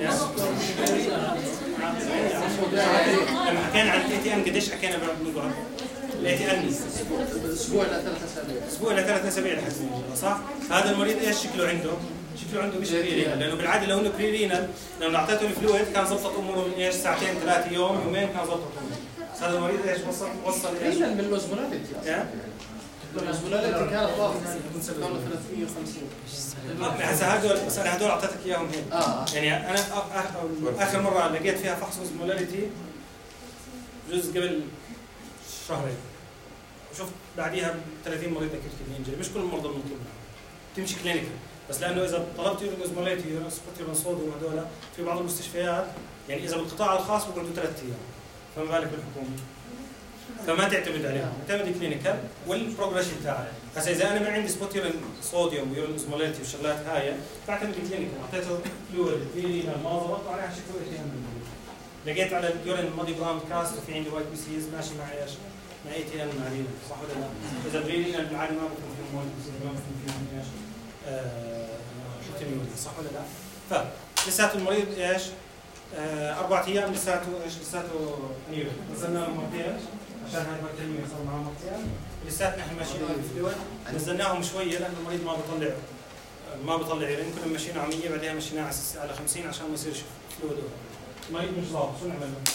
لما حكينا عن الاي تي ان قديش حكينا بالموضوع؟ الاي تي ان اسبوع الى ثلاث اسابيع اسبوع الى ثلاث اسابيع لحد ما يجي صح؟ هذا المريض ايش شكله عنده؟ شكله عنده مش بريرينال لانه بالعاده لو انه بريرينال لو اعطيته الفلويد كان ظبطت اموره من ايش؟ ساعتين ثلاث يوم يومين كان ظبطت اموره. هذا المريض ايش وصل؟ وصل ايش؟ رينال من الاوزمولاليتي اصلا. الأوزمولاليتي كانت ضاغطة كانت ثلاثمئة وخمسين. هسه هذول بس انا هذول اعطيتك اياهم هيك. اه يعني انا اخر مره لقيت فيها فحص اوزمولاليتي جزء قبل شهرين. وشفت بعديها ثلاثين مريض اكيد كدني انجري، مش كل المرضى بنطلب معهم. تمشي كلينيكال، بس لانه اذا طلبت يورين اوزمولاليتي سبوتيرون صوديوم وهذول في بعض المستشفيات يعني اذا بالقطاع الخاص بيقعدوا ثلاث ايام. فما بالك بالحكومه. فما تعتمد عليها، تعتمد كلينيكال والبروجريشن تاعها. هسه اذا انا ما عندي سبوتيرين صوديوم ويورين اوزمولاليتي والشغلات هاي بعتمد كلينيكال، اعطيته فلويد فيرينا ما ضبط عليها شكله اي تي ان. لقيت على اليورين ماضي براوند كاست وفي عندي وايت بي سيز ماشي مع ايش؟ مع اي تي ان مع رينا، صح ولا لا؟ اذا برينا بالعاده ما بكون فيهم وايت بي سيز ما بكون فيهم ايش؟ آه صح ولا لا؟ فلساته المريض ايش؟ آه اربع ايام لساته ايش؟ لساته نيرو، نزلنا له مرتين عشان هاي الكلمه صار معاه مرتين، لساتنا احنا ماشيين بالفلويد، نزلناهم شويه لانه المريض ما بيطلع ما بيطلع يورين، كنا ماشيين على مية بعدين مشيناه على خمسين عشان ما يصيرش فلويد. المريض مش ضابط، شو نعمل له؟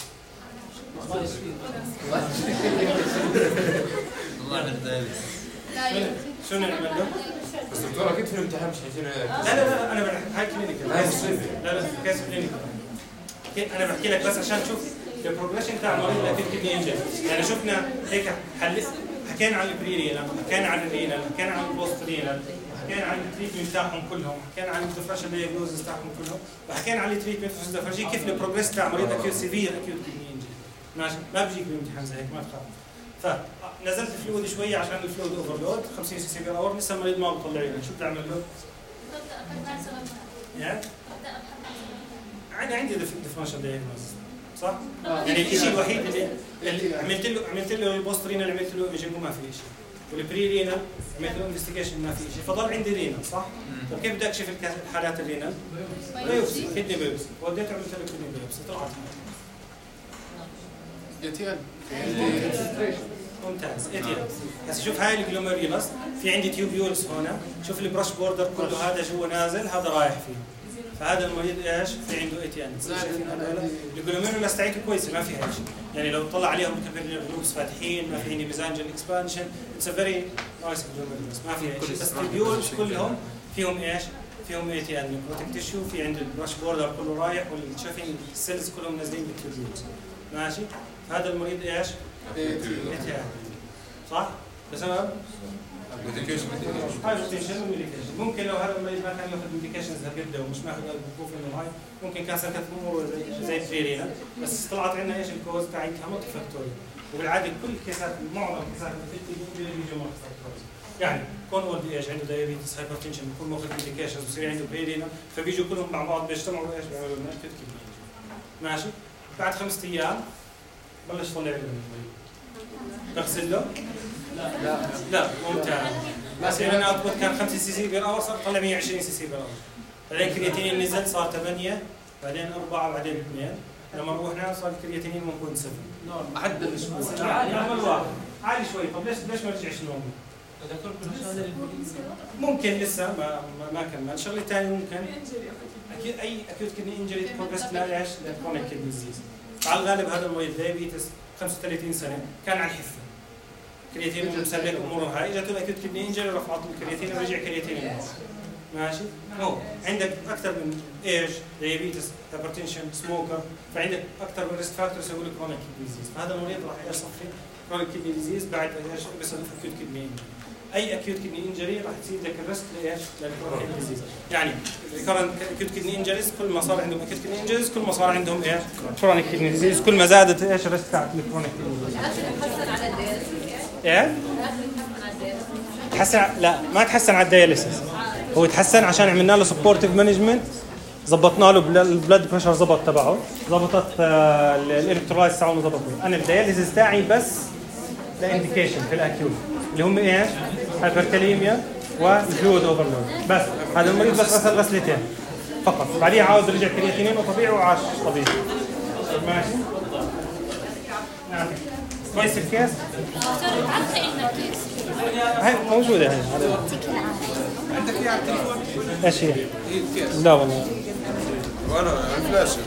والله بالدليل شو نعمل له؟ بس دكتور اكيد في الامتحان مش حيجينا. لا لا لا انا بحكي هاي كلينيكال هاي مصيبه. لا لا كيس كلينيكال. انا بحكي لك بس عشان تشوف البروجريشن تاع المريض اللي اكيد كدني انجري. يعني شفنا هيك حل حكينا عن البريرينال، حكينا عن الرينال، حكينا عن البوست رينال، حكينا عن التريتمنت تاعهم كلهم، حكينا عن الديفرنشال دايجنوزز تاعهم كلهم، وحكينا عن التريتمنت فرجيك كيف البروجريس تاع مريض اكيد سيفير اكيد كدني انجري. ماشي ما بيجيك بالامتحان زي هيك ما تخاف. فنزلت الفلويد شويه عشان الفلويد اوفرلود خمسين سي سي بير اور، لسه المريض ما بيطلع يورين، شو بتعمل له؟ انا عندي ديفرنشال دايجنوز صح؟ يعني الشيء الوحيد اللي, اللي عملت له عملت له البوست رينال عملت له ايمجنج وما في شيء، والبري رينال عملت له انفستيجيشن ما في شيء، فضل عندي رينال صح؟ طيب كيف بدي اكشف الحالات الرينال؟ بايوبسي كدني بايوبسي، وديته عملت له كدني بايوبسي طلعت اي تي ان ممتاز اي تي ان. هسه شوف هاي الجلوميريولاس في عندي تيوبيولز هنا، شوف البرش بوردر كله هذا جوا نازل هذا رايح فيه، فهذا المريض ايش؟ في عنده اي تي ان. الجلوميريولاس تاعته كويسه ما فيها شيء، يعني لو طلع عليهم كابيلر لوبس فاتحين، ما في عندي ميزانجل اكسبانشن، اتس ا فيري نايس جلوميريولاس ما فيها شيء، بس التيوبيولز كلهم فيهم ايش؟ فيهم اي تي ان نيكروتيك تيشو، في عند البرش بوردر كله رايح، والشايفين السيلز كلهم نازلين بالتيوبيولز ماشي؟ هذا المريض ايش؟ اي تي ان صح؟ بسبب هاي بوتنشال وميديكيشن. ممكن لو هذا المريض ما كان ياخذ ميديكيشنز هكذا ومش ماخذ البروفين وهاي ممكن كان سكت اموره زي زي الفيرينا، بس طلعت عندنا ايش الكوز تاعتها مالتي فاكتوري، وبالعاده كل الكيسات معظم الكيسات اللي بيجوا مالتي فاكتوري، يعني كون ولد ايش عنده دايابيتس هايبرتنشن بيكون ماخذ ميديكيشنز بصير عنده فيرينا، فبيجوا كلهم مع بعض بيجتمعوا ايش بيعملوا لنا اكيد ماشي. بعد خمسة ايام بلش طلع له المريض بغسل له؟ لا لا لا ممتاز. بس انا اوتبوت كان خمسة سي سي بير اور صار طلع مية وعشرين سي سي بير اور، بعدين كرياتينين نزل صار ثمانية، بعدين أربعة، بعدين اثنين، لما روحنا صار الكرياتينين واحد فاصلة سبعة عدى الاسبوع عمل واحد عالي شوي. طب ليش ليش ما رجعش نومه؟ ممكن لسه ما ما, ما كمل. شغله ثانيه ممكن اكيد اي اكيد كدني انجري بروجريس لايش لكرونيك كدني ديزيز. على الغالب هذا المريض دايابيتس خمسة وثلاثين سنه كان على الحفه كرياتين مسلك اموره هاي، اجت له اكيد كدني انجري رفعت الكرياتين ورجع كرياتين ماشي. هو عندك اكثر من ايج دايابيتس هايبرتنشن سموكر، فعندك اكثر من ريسك فاكتورز يسوي لك كرونيك كدني ديزيز، فهذا المريض راح يصفي كرونيك كدني ديزيز بعد ايش بس اكيوت كدني انجري. اي اكيوت كدني انجري راح تزيد لك الريسك لايش؟ للكرونيك ديزيز. يعني الكرونيك اكيوت كدني انجريز كل ما صار عندهم اكيوت كدني انجريز كل ما صار عندهم ايش؟ كرونيك كدني ديزيز، كل ما زادت ايش الريسك تاعت الكرونيك كدني ديزيز. تحسن على الدياليسيس ايه؟ تحسن لا ما تحسن على الدياليسيس، هو تحسن عشان عملنا له سبورتيف مانجمنت، ظبطنا له البلاد بريشر ظبط تبعه، ظبطت الالكترولايتس تاعه ظبطوا. انا الدياليسيس تاعي بس لانديكيشن في الاكيوت اللي هم ايش؟ هايبركاليميا والفلويد اوفرلود، بس هذا المريض بس غسل غسلتين فقط، بعدين عاود رجع كرياتينين وطبيعي وعاش طبيعي ماشي. نعم كويس الكيس؟ هاي موجودة هاي عندك اياها على التليفون؟ ايش هي؟ هي الكيس لا والله وانا على الفلاشة.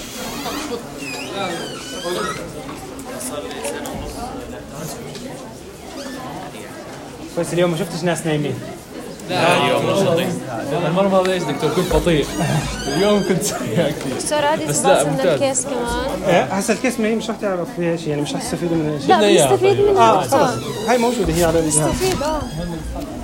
بس اليوم ما شفتش ناس نايمين. لا اليوم نشيطين. المرة الماضية ايش دكتور كنت بطيء. اليوم كنت سريع كثير. دكتور عادي استفاد من الكيس كمان. ايه هسه الكيس ما هي مش رح تعرف فيها شيء، يعني مش رح تستفيدوا منها شيء. لا بنستفيد منها. اه خلص هاي موجودة هي على الجهاز. نستفيد اه